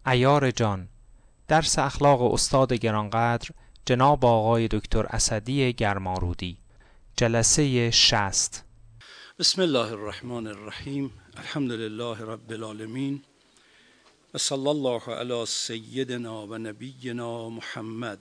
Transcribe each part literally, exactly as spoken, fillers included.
عیار جان، درس اخلاق استاد گرانقدر جناب آقای دکتر اسدی گرمارودی، جلسه شصت. بسم الله الرحمن الرحیم. الحمد لله رب العالمین و صلی الله علی سیدنا و نبینا محمد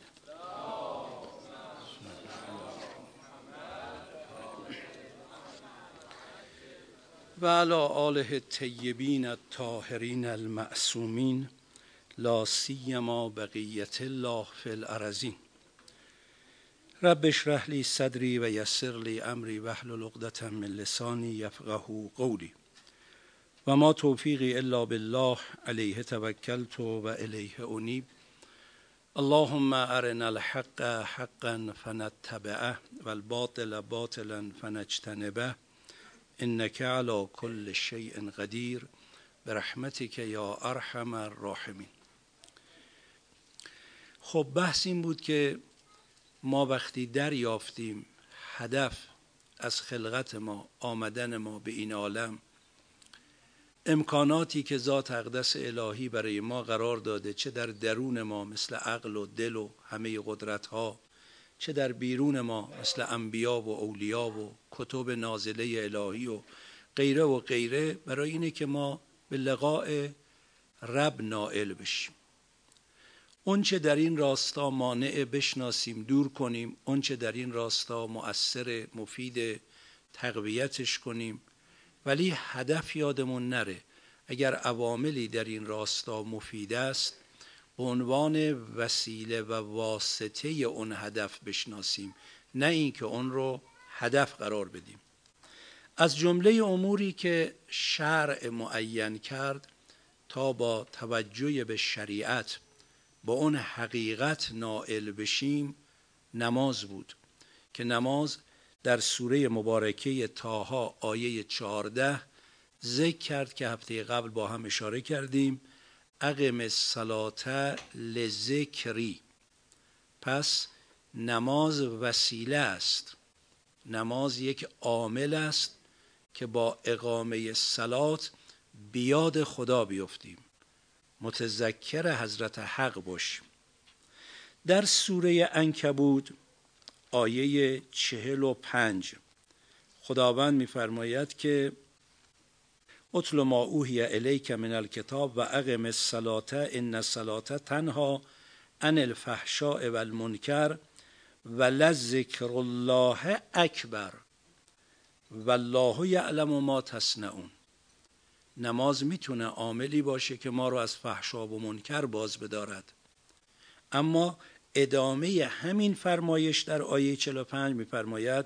و علی آله الطیبین الطاهرین المعصومین، لا سیما بقیت الله فی الارضین. رب اشرح لی صدری و یسر لی امری واحلل عقدة من لسانی یفقهوا قولی و ما توفیقی الا بالله علیه توکلت و الیه انیب. اللهم ارنا الحق حقا فنتبعه و الباطل باطلا فنجتنبه انک علی کل شیء قدیر برحمتک یا ارحم الراحمین. خب بحث این بود که ما وقتی دریافتیم هدف از خلقت ما، آمدن ما به این عالم، امکاناتی که ذات اقدس الهی برای ما قرار داده، چه در درون ما مثل عقل و دل و همه قدرت ها، چه در بیرون ما مثل انبیا و اولیا و کتب نازله الهی و غیره و غیره، برای اینه که ما به لقاء رب نائل بشیم. اون چه در این راستا مانع بشناسیم، دور کنیم. اون چه در این راستا مؤثر، مفید، تقویتش کنیم. ولی هدف یادمون نره. اگر عواملی در این راستا مفید است، به عنوان وسیله و واسطه اون هدف بشناسیم، نه اینکه اون رو هدف قرار بدیم. از جمله اموری که شرع معین کرد تا با توجه به شریعت با اون حقیقت نائل بشیم نماز بود، که نماز در سوره مبارکه طه آیه چهارده ذکر کرد که هفته قبل با هم اشاره کردیم. اقم الصلاة لذکری. پس نماز وسیله است، نماز یک عامل است که با اقامه صلات بیاد خدا بیفتیم، متذکر حضرت حق باش. در سوره عنکبوت آیه چهل و پنج خداوند می‌فرماید که اتل ما اوحی الیک من الکتاب و اقم الصلاة ان الصلاة تنهی عن الفحشاء والمنکر ولذکر الله اکبر والله یعلم ما تصنعون. نماز میتونه عاملی باشه که ما رو از فحشا و منکر باز بدارد، اما ادامه همین فرمایش در آیه چهل و پنج میفرماید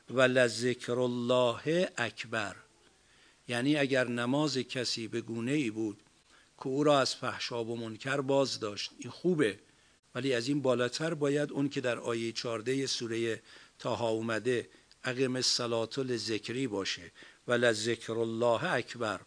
ولذکر الله اکبر. یعنی اگر نماز کسی به گونه ای بود که او را از فحشا و منکر باز داشت، این خوبه، ولی از این بالاتر باید اون که در آیه چهارده سوره طه اومده اقم الصلاة لذکری باشه، ولذکر الله اکبر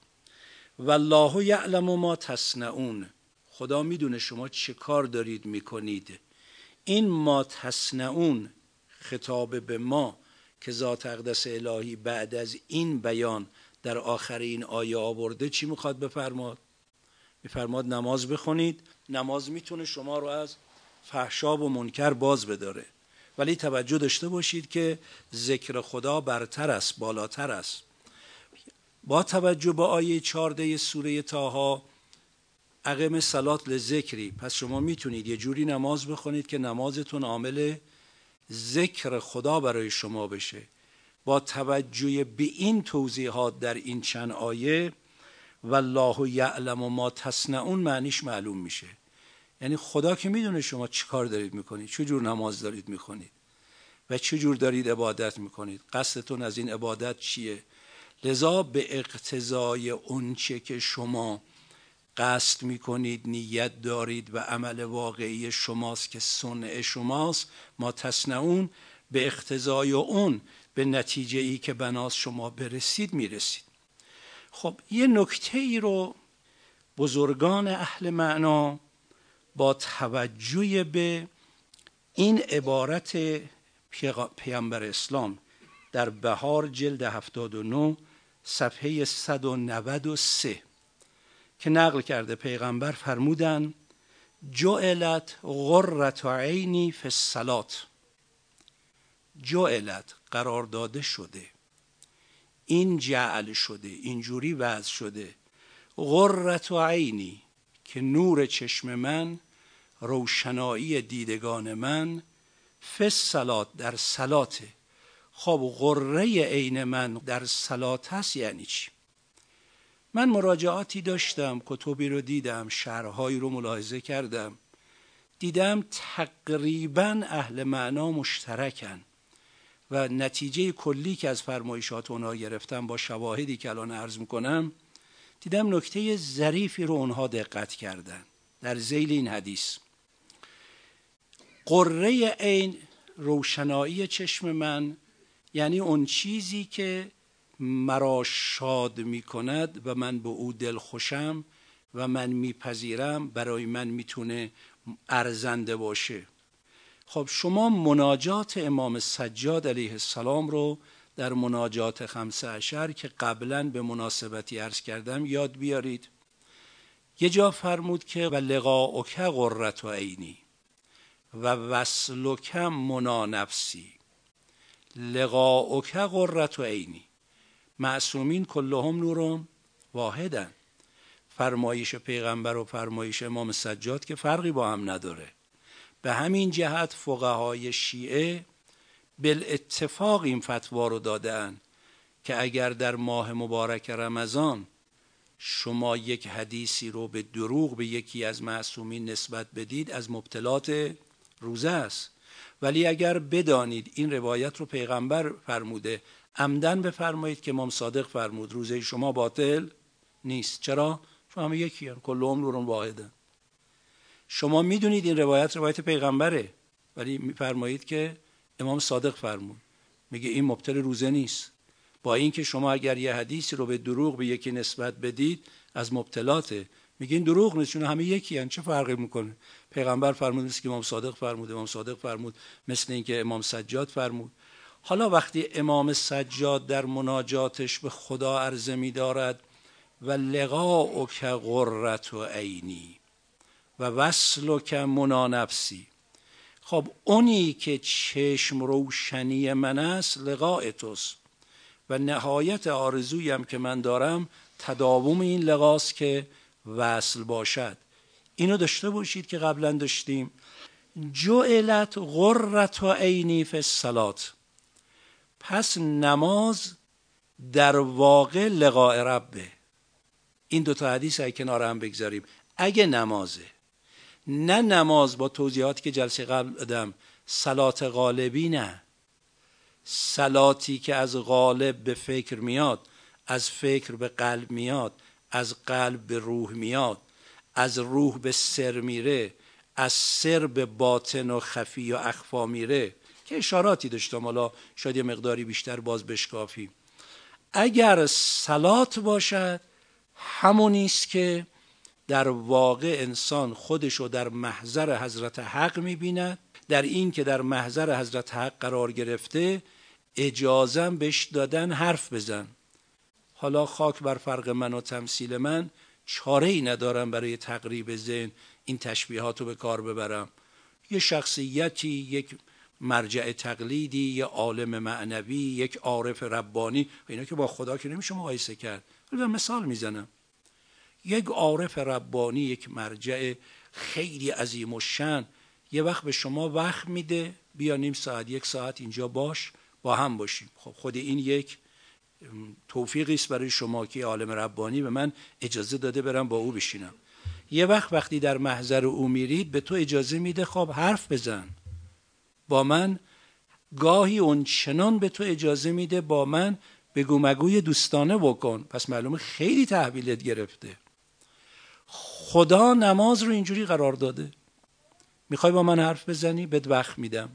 والله یعلم ما تصنعون. خدا میدونه شما چه کار دارید میکنید. این ما تصنعون خطاب به ما که ذات اقدس الهی بعد از این بیان در آخر این آیه آورده چی میخواد بفرماد؟ میفرماد نماز بخونید. نماز میتونه شما رو از فحشا و منکر باز بداره، ولی توجه داشته باشید که ذکر خدا برتر است، بالاتر است. با توجه به آیه چهارده سوره طه اقم صلات لذکری، پس شما میتونید یه جوری نماز بخونید که نمازتون عامل ذکر خدا برای شما بشه. با توجه به این توضیحات در این چند آیه والله یعلم ما تصنعون معنیش معلوم میشه. یعنی خدا که میدونه شما چی کار دارید میکنید، چه جور نماز دارید میخونید و چه جور دارید عبادت میکنید، قصدتون از این عبادت چیه. لذا به اقتضای اونچه که شما قصد میکنید، نیت دارید و عمل واقعی شماست که صنع شماست، ما تصنعون، به اقتضای اون به نتیجه ای که بناس شما برسید میرسید. خب یه نکته ای رو بزرگان اهل معنا با توجه به این عبارت پیامبر اسلام در بهار جلد هفتاد و نه صفحه صد و نود و سه که نقل کرده پیغمبر فرمودن جعلت غرة عینی فی الصلاة. جعلت قرار داده شده، این جعل شده، اینجوری وضع شده، غرة عینی که نور چشم من، روشنایی دیدگان من، فی الصلاة در صلاته. خب غره عین من در صلات هست یعنی چی؟ من مراجعاتی داشتم، کتبی رو دیدم، شرحهایی رو ملاحظه کردم، دیدم تقریبا اهل معنا مشترکن و نتیجه کلی که از فرمایشات اونها گرفتم با شواهدی که الان عرض میکنم، دیدم نکته ظریفی رو اونها دقت کردن در ذیل این حدیث. قره عین روشنایی چشم من، یعنی اون چیزی که مرا شاد می کند و من به او دل خوشم و من میپذیرم، برای من میتونه ارزنده باشه. خب شما مناجات امام سجاد علیه السلام رو در مناجات خمسه عشر که قبلا به مناسبتی عرض کردم یاد بیارید. یه جا فرمود که و لقاؤک غرة عینی و وصلک منا نفسی. لقاؤک غرة عینی، معصومین کلهم نورون واحدن. فرمایش پیغمبر و فرمایش امام سجاد که فرقی با هم نداره. به همین جهت فقهای شیعه بالاتفاق این فتوا رو دادن که اگر در ماه مبارک رمضان شما یک حدیثی رو به دروغ به یکی از معصومین نسبت بدید، از مبطلات روزه است. ولی اگر بدانید این روایت رو پیغمبر فرموده، عمدن بفرمایید که امام صادق فرمود روزه شما باطل نیست. چرا؟ چون همه یکی هستند، کلهم نورون واحدن. شما میدونید این روایت روایت پیغمبره، ولی میفرمایید که امام صادق فرمود، میگه این مبطل روزه نیست. با اینکه شما اگر یه حدیثی رو به دروغ به یکی نسبت بدید از مبطلاته، میگه این دروغ نیست چون همه یکی هستند، چه فرقی میکنه؟ پیغمبر فرمود مثل که امام صادق فرمود، امام صادق فرمود مثل اینکه امام سجاد فرمود. حالا وقتی امام سجاد در مناجاتش به خدا عرضه می‌دارد و لقاؤک غرة عینی و وصلک منا نفسی، خب اونی که چشم روشنی من است لقاء توست و نهایت آرزویم که من دارم تداوم این لقاست که وصل باشد. اینو داشته باشید که قبلا داشتیم. جعلت غرة عینی فی الصلاة، پس نماز در واقع لقاء ربه. این دوتا حدیث های کنار هم بگذاریم. اگه نمازه، نه نماز با توضیحاتی که جلسه قبل دادم، صلات غالبی نه، صلاتی که از غالب به فکر میاد، از فکر به قلب میاد، از قلب به روح میاد، از روح به سر میره، از سر به باطن و خفی و اخفا میره، که اشاراتی داشتم، حالا شاید یه مقداری بیشتر باز بشکافیم. اگر صلات باشد همونیست که در واقع انسان خودشو در محضر حضرت حق میبیند. در این که در محضر حضرت حق قرار گرفته، اجازم بهش دادن حرف بزن. حالا خاک بر فرق من و تمثیل من، چاره ای ندارم برای تقریب ذهن این تشبیهات رو به کار ببرم. یه شخصیتی، یک مرجع تقلیدی، یه عالم معنوی، یک عارف ربانی، اینا که با خدا که نمیشه مقایسه کرد، ولی مثال میزنم. یک عارف ربانی، یک مرجع خیلی عظیم الشأن، یه وقت به شما وقت میده بیا نیم ساعت یک ساعت اینجا باش، با هم باشیم. خب خود این یک توفیقی است برای شما که عالم ربانی به من اجازه داده برم با او بشینم. یه وقت وقتی در محضر او میرید به تو اجازه میده خب حرف بزن با من، گاهی اون چنان به تو اجازه میده با من بگو مگوی دوستانه بکن، پس معلومه خیلی تحویلت گرفته. خدا نماز رو اینجوری قرار داده، میخوای با من حرف بزنی بهت وقت میدم.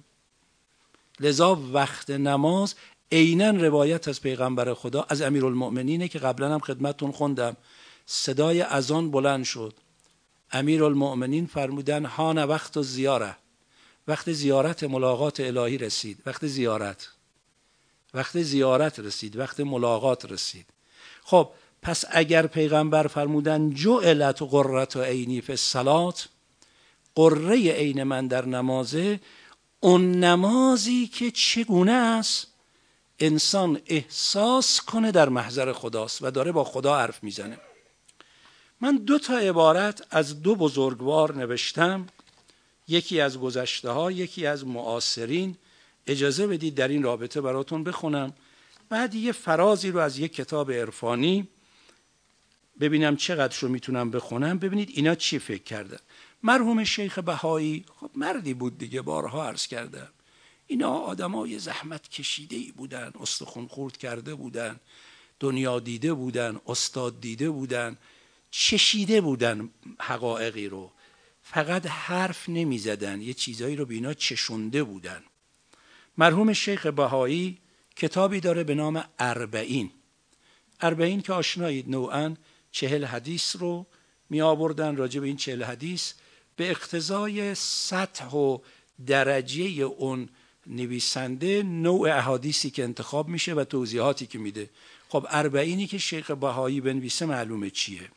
لذا وقت نماز عیناً روایت از پیغمبر خدا از امیرالمؤمنینه که قبلا هم خدمتتون خوندم. صدای اذان بلند شد، امیرالمؤمنین فرمودن حان وقت و زیاره، وقت زیارت ملاقات الهی رسید، وقت زیارت وقت زیارت رسید، وقت ملاقات رسید. خب پس اگر پیغمبر فرمودن جعلت قرة عینی فی الصلاة، قره عین من در نمازه، اون نمازی که چگونه است انسان احساس کنه در محضر خداست و داره با خدا حرف میزنه. من دو تا عبارت از دو بزرگوار نوشتم، یکی از گذشته ها، یکی از معاصرین. اجازه بدید در این رابطه براتون بخونم، بعد یه فرازی رو از یک کتاب عرفانی ببینم چقدر رو میتونم بخونم، ببینید اینا چی فکر کردن. مرحوم شیخ بهایی خب مردی بود دیگه، بارها عرض کردم اینا آدمای زحمت کشیده‌ای بودن، استخوان خورد کرده بودن، دنیا دیده بودن، استاد دیده بودن، چشیده بودن حقایقی رو، فقط حرف نمی زدن، یه چیزایی رو به اینا چشونده بودن. مرحوم شیخ بهایی کتابی داره به نام اربعین. اربعین که آشنایید، نوعاً چهل حدیث رو می آوردن. راجع به این چهل حدیث به اقتضای سطح و درجه اون نویسنده نوع احادیثی که انتخاب میشه و توضیحاتی که میده. خب اربعینی که شیخ بهایی بنویسه معلومه چیه.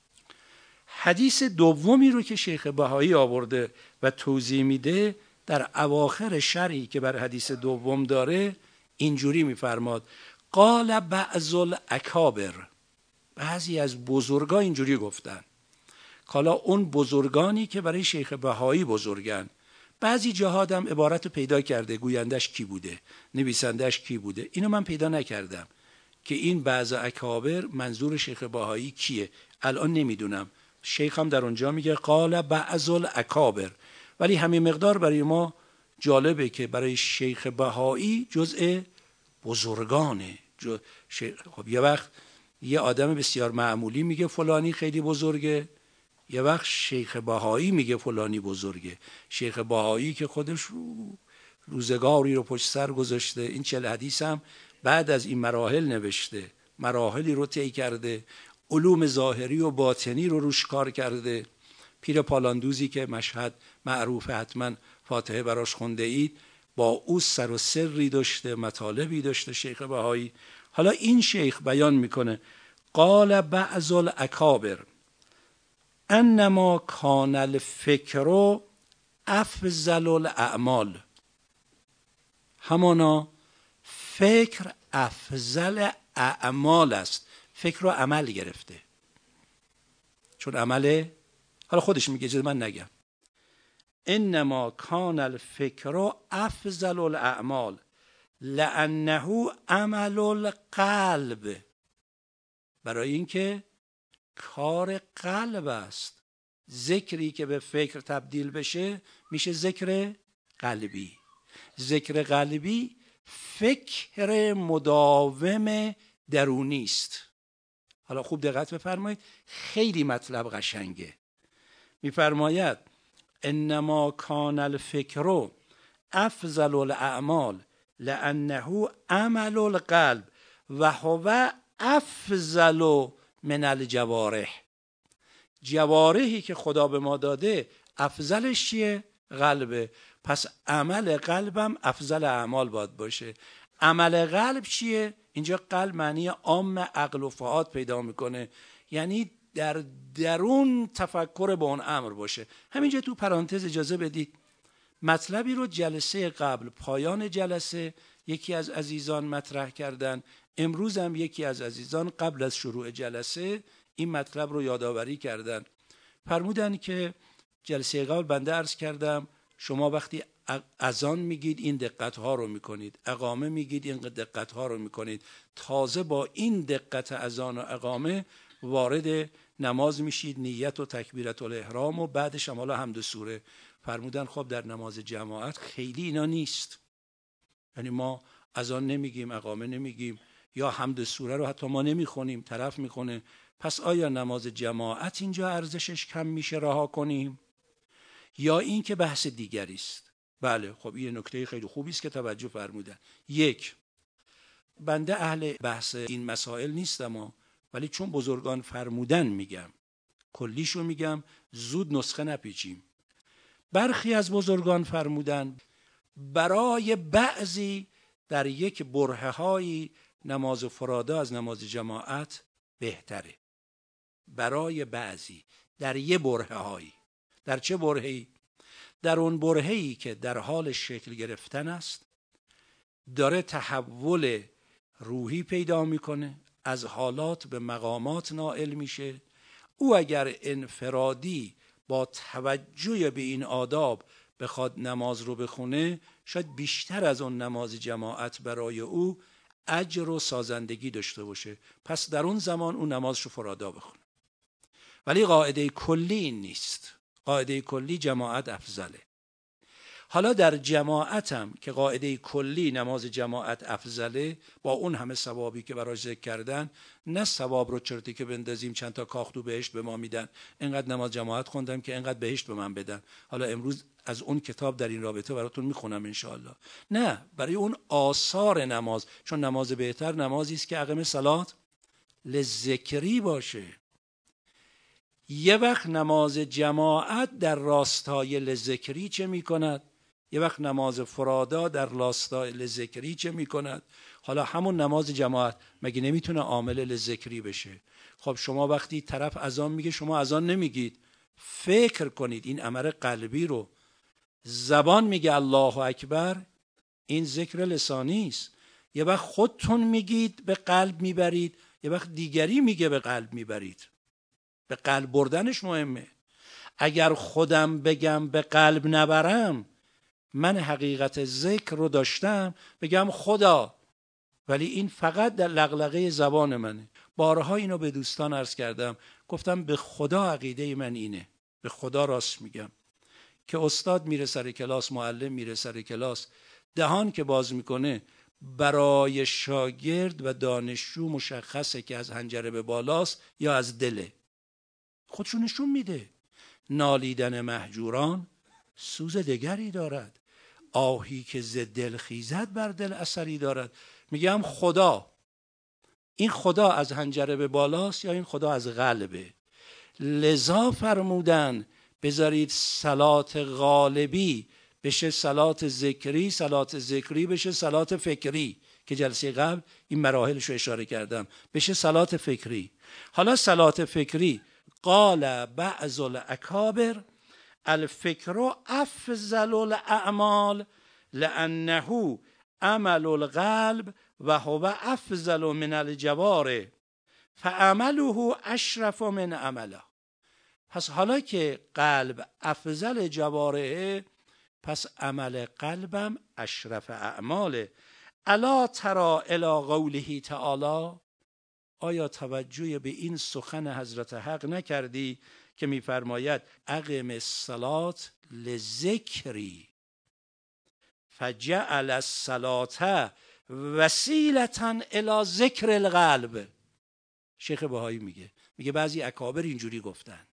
حدیث دومی رو که شیخ بهایی آورده و توضیح میده، در اواخر شرحی که بر حدیث دوم داره اینجوری میفرماد: قال بعض الاکابر، بعضی از بزرگان اینجوری گفتن. حالا اون بزرگانی که برای شیخ بهایی بزرگن، بعضی جاها هم عبارت رو پیدا کرده گویندش کی بوده، نویسندش کی بوده، اینو من پیدا نکردم که این بعض اکابر منظور شیخ بهایی کیه، الان نمیدونم. شیخ هم در اونجا میگه قال بعض الاکابر، ولی همین مقدار برای ما جالبه که برای شیخ بهایی جزء بزرگانه. جو شیخ... خب یه وقت یه آدم بسیار معمولی میگه فلانی خیلی بزرگه، یه وقت شیخ بهایی میگه فلانی بزرگه. شیخ بهایی که خودش رو روزگاری رو پشت سر گذاشته، این چهل حدیث هم بعد از این مراحل نوشته، مراحلی رو طی کرده، علوم ظاهری و باطنی رو روش کار کرده. پیر پالاندوزی که مشهد معروفه، حتما فاتحه براش خونده اید، با او سر و سری داشته، مطالبی داشته شیخ بهایی. حالا این شیخ بیان میکنه: قال بعض الاکابر انما کان الفکر افضل الاعمال. همانا فکر افضل اعمال است. فکر رو عمل گرفته، چون عمله. حالا خودش میگه، چیز من نگم. انما کان الفکر افضل الاعمال لانه عمل القلب، برای اینکه کار قلب است. ذکری که به فکر تبدیل بشه میشه ذکر قلبی. ذکر قلبی فکر مداوم درونی است. حالا خوب دقت بفرمایید، خیلی مطلب قشنگه. میفرماید انما کان الفکر افضل الاعمال لانه عمل القلب و هو افضل من الجوارح. جوارحی که خدا به ما داده افضلش چیه؟ قلبه. پس عمل قلبم افضل اعمال باید باشه. عمل قلب چیه؟ اینجا قلب معنی عام عقل و فؤاد پیدا میکنه، یعنی در درون تفکر به اون امر باشه. همینجا تو پرانتز اجازه بدید مطلبی رو جلسه قبل، پایان جلسه، یکی از عزیزان مطرح کردن. امروز هم یکی از عزیزان قبل از شروع جلسه این مطلب رو یادآوری کردن. فرمودن که جلسه قبل بنده عرض کردم شما وقتی اذان میگید این دقت ها رو میکنید، اقامه میگید این دقت ها رو میکنید، تازه با این دقت اذان و اقامه وارد نماز میشید، نیت و تکبیرت الاحرام و بعدش هم حالا حمد و سوره. فرمودن خب در نماز جماعت خیلی اینا نیست، یعنی ما اذان نمیگیم، اقامه نمیگیم، یا حمد سوره رو حتی ما نمیخونیم، طرف میخونه. پس آیا نماز جماعت اینجا ارزشش کم میشه رها کنیم، یا این که بحث دیگری است؟ بله، خب این نکته خیلی خوبی است که توجه فرمودن. یک، بنده اهل بحث این مسائل نیستم، ولی چون بزرگان فرمودن میگم، کلیشو میگم، زود نسخه نپیچیم. برخی از بزرگان فرمودن برای بعضی در یک برهه های نماز فرادا از نماز جماعت بهتره برای بعضی در یه برهه هایی. در چه برهه‌ای؟ در اون برهه‌ای که در حال شکل گرفتن است، داره تحول روحی پیدا میکنه، از حالات به مقامات نائل میشه. او اگر انفرادی با توجه به این آداب بخواد نماز رو بخونه، شاید بیشتر از اون نماز جماعت برای او اجر و سازندگی داشته باشه. پس در اون زمان اون نمازش رو فرادا بخونه. ولی قاعده کلی این نیست. قاعده کلی جماعت افضله. حالا در جماعتم که قاعده کلی نماز جماعت افضله، با اون همه ثوابی که براش ذکر کردن، نه ثواب رو چرتی که بندازیم چند تا کاختو بهشت به ما میدن، اینقدر نماز جماعت خوندم که اینقدر بهشت به من بدن، حالا امروز از اون کتاب در این رابطه براتون میخونم انشاءالله. نه، برای اون آثار نماز، چون نماز بهتر نمازی است که اقیم صلات لذکری باشه. یه وقت نماز جماعت در راستای لذکری چه میکند؟ یه وقت نماز فرادا در راستای لذکری چه میکند؟ حالا همون نماز جماعت مگه نمیتونه عامل لذکری بشه؟ خب شما وقتی طرف اذان میگه شما اذان نمیگید، فکر کنید این امر قلبی رو. زبان میگه الله اکبر، این ذکر لسانی است. یه وقت خودتون میگید به قلب میبرید، یه وقت دیگری میگه به قلب میبرید. به قلب بردنش مهمه. اگر خودم بگم به قلب نبرم، من حقیقت ذکر رو داشتم بگم خدا، ولی این فقط در لغلغه زبان منه. بارها اینو به دوستان عرض کردم، گفتم به خدا عقیده من اینه، به خدا راست میگم، که استاد میره سر کلاس، معلم میره سر کلاس، دهان که باز میکنه برای شاگرد و دانشجو مشخصه که از حنجره به بالاست یا از دله. خودشو نشون میده. نالیدن مهجوران سوز دگری دارد، آهی که ز دل خیزد بر دل اثری دارد. میگم خدا، این خدا از حنجره به بالاست یا این خدا از قلبه؟ لذا فرمودن بذارید صلات غالبی بشه صلات ذکری، صلات ذکری بشه صلات فکری، که جلسه قبل این مراحلش رو اشاره کردم، بشه صلات فکری. حالا صلات فکری، قال بعض الاکابر الفکر افضل الاعمال لانه عمل القلب و هو افضل من الجوارح فعمله اشرف من عمله. پس حالا که قلب افضل جوارح، پس عمل قلبم اشرف اعماله. الا ترى الی قوله تعالی، آیا توجه به این سخن حضرت حق نکردی که میفرماید اقم الصلاة لذکری فجعل الصلاة وسیلة الی ذکر القلب. شیخ بهایی میگه میگه بعضی اکابر اینجوری گفتن،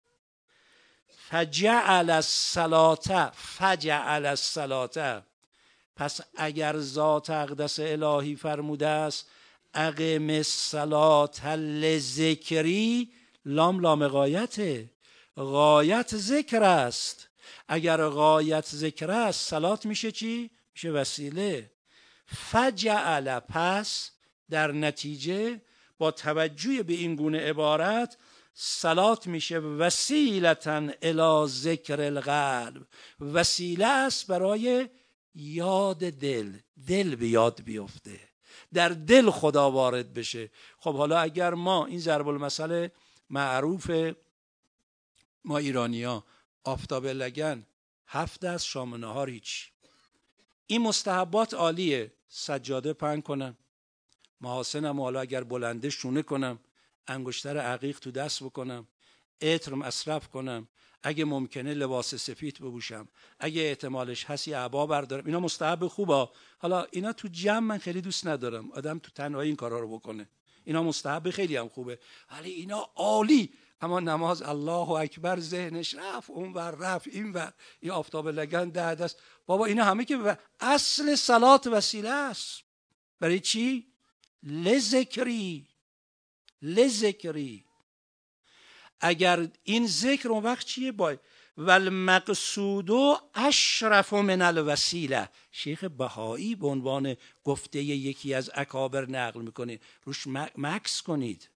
فجعل الصلاة فجعل الصلاة. پس اگر ذات اقدس الهی فرموده است اقم الصلاة لذکری، لام لام غایته، غایت ذکر است. اگر غایت ذکر است صلات میشه چی؟ میشه وسیله. فجعل، پس در نتیجه با توجه به این گونه عبارت صلات میشه وسیلتن الی ذکر القلب، وسیله است برای یاد دل، دل به یاد بیفته، در دل خدا وارد بشه. خب حالا اگر ما این ضرب المثل معروف ما ایرانی‌ها، آفتاب لگن هفت دست شام و نهار هیچ، این مستحبات عالیه، سجاده پهن کنم، محاسنم حالا اگر بلنده شونه کنم، انگشتر عقیق تو دست بکنم، عطر مصرف کنم، اگه ممکنه لباس سفید بپوشم، اگه احتمالش هست یه عبا بردارم، اینا مستحب خوبه. حالا اینا تو جمع من خیلی دوست ندارم، آدم تو تنهایی این کارا رو بکنه، اینا مستحب خیلی هم خوبه، ولی اینا عالی. اما نماز الله اکبر ذهنش رفت اون ور رفت این ور، این آفتاب لگن ده دست، بابا اینا همه که اصل صلات وسیله است. برای چی؟ لذکری، لذکری. اگر این ذکر اون وقت چیه؟ باید والمقصود اشرف من الوسیله. شیخ بهایی به عنوان گفته یکی از اکابر نقل میکنه، روش مکس کنید.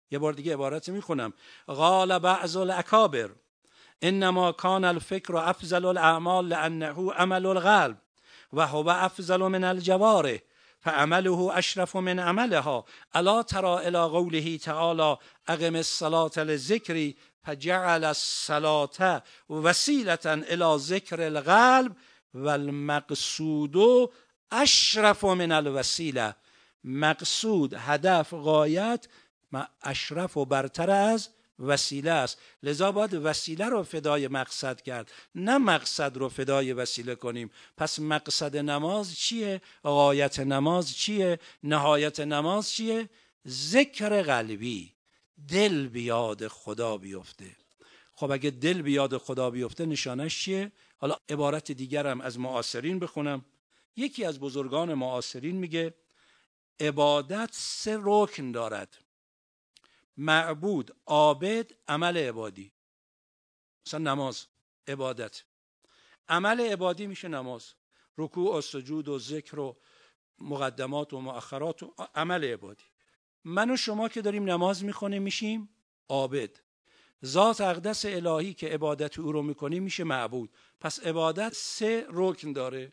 یه بار دیگه عبارت میخونم. قال بعض الاکابر انما کان الفکر افضل الاعمال لانه عمل القلب و هو افضل من الجوارح فعمله اشرف من عملها. الا ترى الى قوله تعالی اقم الصلاة لذکری فجعل الصلاة وسیلة الى ذکر القلب والمقصود اشرف من الوسیله. مقصود، هدف، غایت اشرف و برتر از وسیله است. لذا باید وسیله رو فدای مقصد کرد، نه مقصد رو فدای وسیله کنیم. پس مقصد نماز چیه؟ غایت نماز چیه؟ نهایت نماز چیه؟ ذکر قلبی، دل بیاد خدا بیفته. خب اگه دل بیاد خدا بیفته نشانش چیه؟ حالا عبارت دیگرم از معاصرین بخونم. یکی از بزرگان معاصرین میگه عبادت سه رکن دارد: معبود، عابد، عمل عبادی. مثلا نماز عبادت، عمل عبادی میشه نماز، رکوع و سجود و ذکر و مقدمات و مؤخرات و عمل عبادی. من و شما که داریم نماز میخونیم میشیم عابد. ذات اقدس الهی که عبادت او رو میکنیم میشه معبود. پس عبادت سه رکن داره: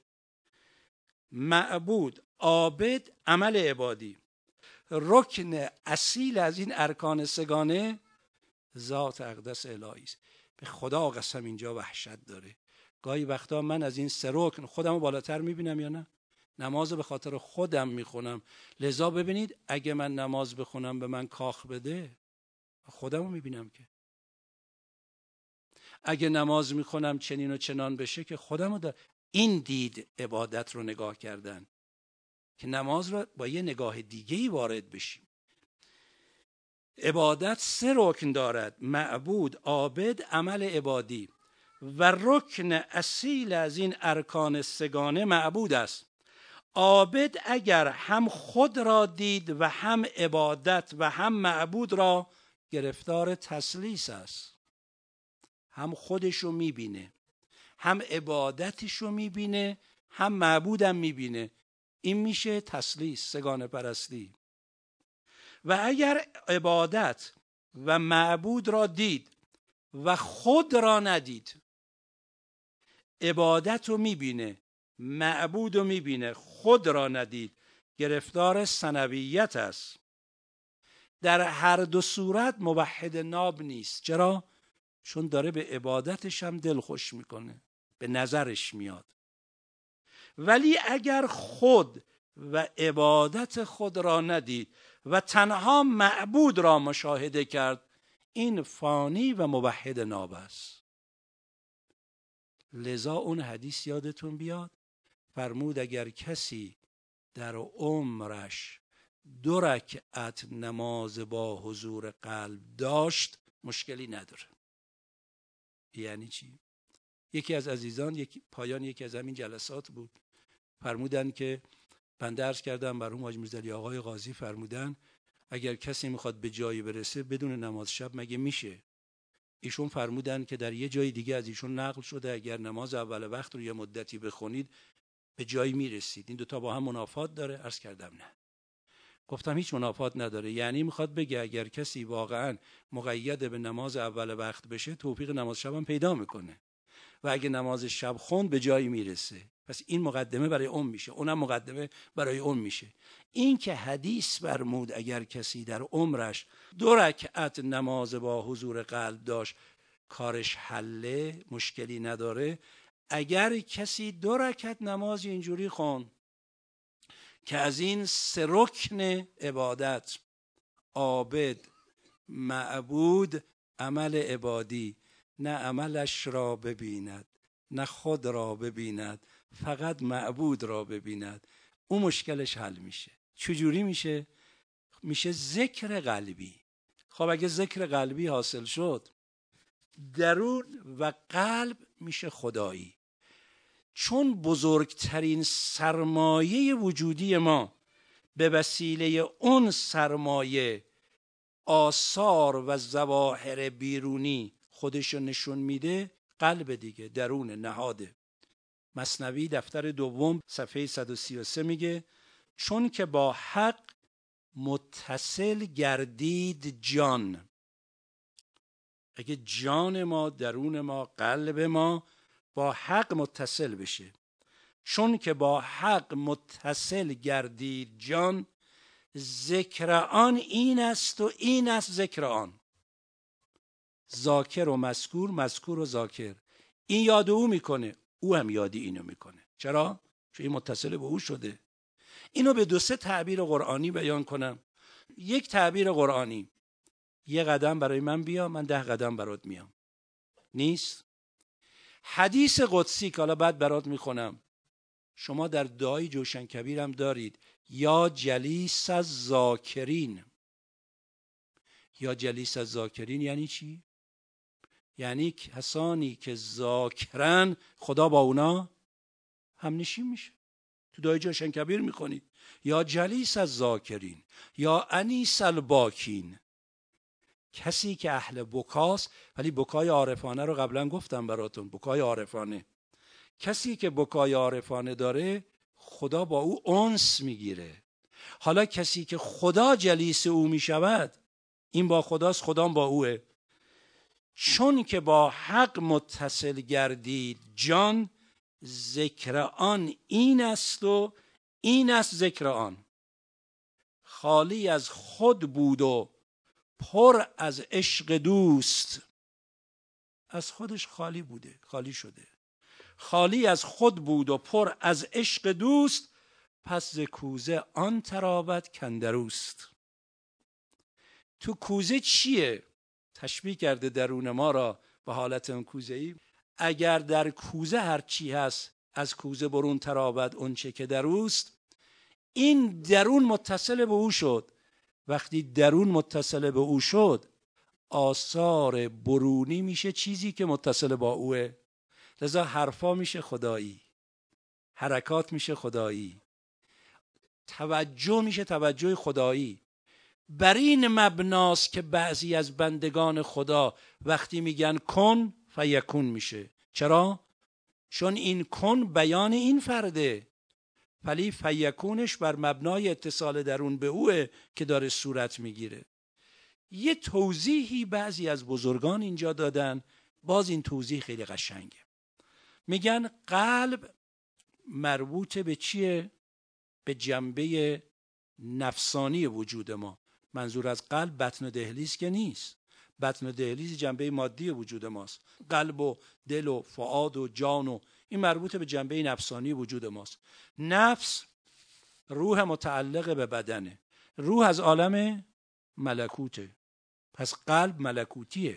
معبود، عابد، عمل عبادی. رکن اصیل از این ارکان سگانه ذات اقدس الهی است. به خدا قسم اینجا وحشت داره. گاهی وقتا من از این سه رکن خودم رو بالاتر میبینم یا نه؟ نماز به خاطر خودم میخونم. لذا ببینید اگه من نماز بخونم به من کاخ بده، خودم رو میبینم که. اگه نماز میخونم چنین و چنان بشه که خودم رو دار. این دید عبادت رو نگاه کردن که نماز رو با یه نگاه دیگه‌ای وارد بشیم. عبادت سه رکن دارد: معبود، عابد، عمل عبادی. و رکن اصیل از این ارکان سگانه معبود است. عابد اگر هم خود را دید و هم عبادت و هم معبود را، گرفتار تسلیس است. هم خودشو میبینه، هم عبادتشو میبینه، هم معبودم میبینه. این میشه تسلیس، سگانه پرستی. و اگر عبادت و معبود را دید و خود را ندید، عبادت رو میبینه، معبود رو میبینه، خود را ندید، گرفتار ثنویت است. در هر دو صورت موحد ناب نیست. چرا؟ چون داره به عبادتش هم دل خوش میکنه، به نظرش میاد. ولی اگر خود و عبادت خود را ندید و تنها معبود را مشاهده کرد، این فانی و موحد ناب است. لذا اون حدیث یادتون بیاد، فرمود اگر کسی در عمرش دو رکعت نماز با حضور قلب داشت مشکلی نداره. یعنی چی؟ یکی از عزیزان یکی پایان یکی از همین جلسات بود، فرمودن که بنده عرض کردم مرحوم حاج میرزا آقای قاضی فرمودن اگر کسی میخواد به جایی برسه بدون نماز شب مگه میشه؟ ایشون فرمودن که در یه جای دیگه از ایشون نقل شده اگر نماز اول وقت رو یه مدتی بخونید به جایی میرسید. این دوتا با هم منافات داره؟ عرض کردم نه. گفتم هیچ منافات نداره. یعنی میخواد بگه اگر کسی واقعا مقید به نماز اول وقت بشه توفیق نماز شب هم پیدا میکنه و اگه نماز شب خوند به جایی میرسه. پس این مقدمه برای اون میشه، اونم مقدمه برای اون میشه. این که حدیث فرمود اگر کسی در عمرش دو رکعت نماز با حضور قلب داشت کارش حله، مشکلی نداره. اگر کسی دو رکعت نماز اینجوری خوند که از این سه رکن عبادت، عابد، معبود، عمل عبادی، نه عملش را ببیند نه خود را ببیند، فقط معبود را ببیند، اون مشکلش حل میشه. چجوری میشه؟ میشه ذکر قلبی. خب اگه ذکر قلبی حاصل شد، درون و قلب میشه خدایی. چون بزرگترین سرمایه وجودی ما به وسیله اون سرمایه آثار و ظواهر بیرونی خودشو نشون میده، قلب دیگه، درون، نهاده. مثنوی دفتر دوم صفحه صد و سی و سه میگه چون که با حق متصل گردید جان. اگه جان ما، درون ما، قلب ما با حق متصل بشه، چون که با حق متصل گردید جان، ذکر آن این است و این است ذکر آن. ذاکر و مذکور، مذکور و ذاکر. این یاد او میکنه، او هم یادی اینو میکنه. چرا؟ چون این متصل به او شده. اینو به دو سه تعبیر قرآنی بیان کنم. یک تعبیر قرآنی: یه قدم برای من بیا، من ده قدم برات میام. نیست؟ حدیث قدسی که حالا بعد برات میخونم، شما در دعای جوشن کبیر هم دارید: یا جلیس از ذاکرین. یا جلیس از ذاکرین یعنی چی؟ یعنی کسانی که ذاکرن خدا با اونا هم نشین میشه. تو دعای جوشن کبیر میخونید: یا جلیس از ذاکرین، یا انیس الباکین. کسی که اهل بکاست، ولی بکای عارفانه رو قبلا گفتم براتون، بکای عارفانه. کسی که بکای عارفانه داره، خدا با او انس میگیره. حالا کسی که خدا جلیس او میشود، این با خداست، خدا با اوه. چون که با حق متصل گردید جان، ذکر آن این است و این است ذکر آن. خالی از خود بود و پر از عشق دوست. از خودش خالی بوده، خالی شده. خالی از خود بود و پر از عشق دوست، پس ز کوزه آن ترابت کندروست. تو کوزه چیه؟ تشبیه کرده درون ما را به حالت اون کوزه‌ای. اگر در کوزه هر چی هست از کوزه برون ترابت اون چه که دروست، این درون متصل به او شد. وقتی درون متصل به او شد، آثار برونی میشه چیزی که متصل با اوه. لذا حرفا میشه خدایی، حرکات میشه خدایی، توجه میشه توجه خدایی. بر این مبناست که بعضی از بندگان خدا وقتی میگن کن فیکون میشه. چرا؟ چون این کن بیان این فرده، ولی فیکونش بر مبنای اتصال درون به اوه که داره صورت میگیره. یه توضیحی بعضی از بزرگان اینجا دادن، باز این توضیح خیلی قشنگه. میگن قلب مربوط به چیه؟ به جنبه نفسانی وجود ما. منظور از قلب بطن و دهلیز که نیست. بطن و دهلیز جنبه مادی وجود ماست. قلب و دل و فؤاد و جان و این مربوط به جنبه نفسانی وجود ماست. نفس روح متعلق به بدنه. روح از عالم ملکوته. پس قلب ملکوتیه.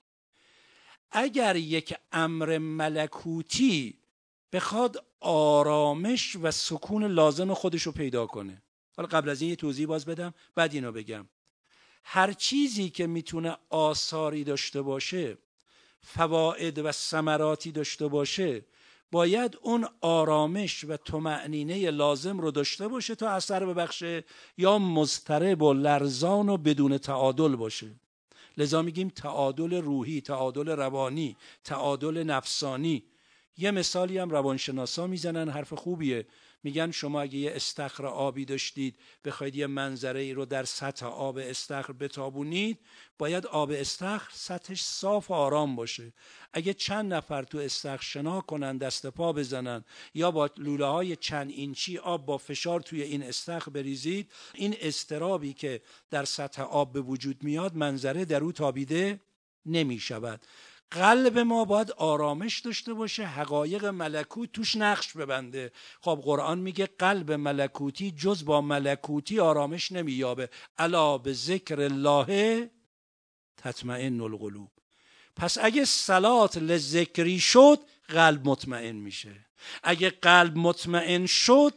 اگر یک امر ملکوتی بخواد آرامش و سکون لازم خودش رو پیدا کنه، حالا قبل از این یه توضیح باز بدم بعد اینو بگم. هر چیزی که میتونه آثاری داشته باشه، فواید و ثمراتی داشته باشه، باید اون آرامش و طمأنینه لازم رو داشته باشه تا اثر ببخشه، یا مضطرب و لرزان و بدون تعادل باشه. لذا میگیم تعادل روحی، تعادل روانی، تعادل نفسانی. یه مثالی هم روانشناسا میزنن، حرف خوبیه. میگن شما اگه یه استخر آبی داشتید، بخواید یه منظره ای رو در سطح آب استخر بتابونید، باید آب استخر سطحش صاف و آرام باشه. اگه چند نفر تو استخر شنا کنن، دست پا بزنن، یا با لوله های چند اینچی آب با فشار توی این استخر بریزید، این اضطرابی که در سطح آب به وجود میاد، منظره در او تابیده نمی شود. قلب ما باید آرامش داشته باشه، حقایق ملکوت توش نقش ببنده. خب قرآن میگه قلب ملکوتی جز با ملکوتی آرامش نمییابه. الا به ذکر الله تطمئن القلوب. پس اگه صلات لذکری شد، قلب مطمئن میشه. اگه قلب مطمئن شد،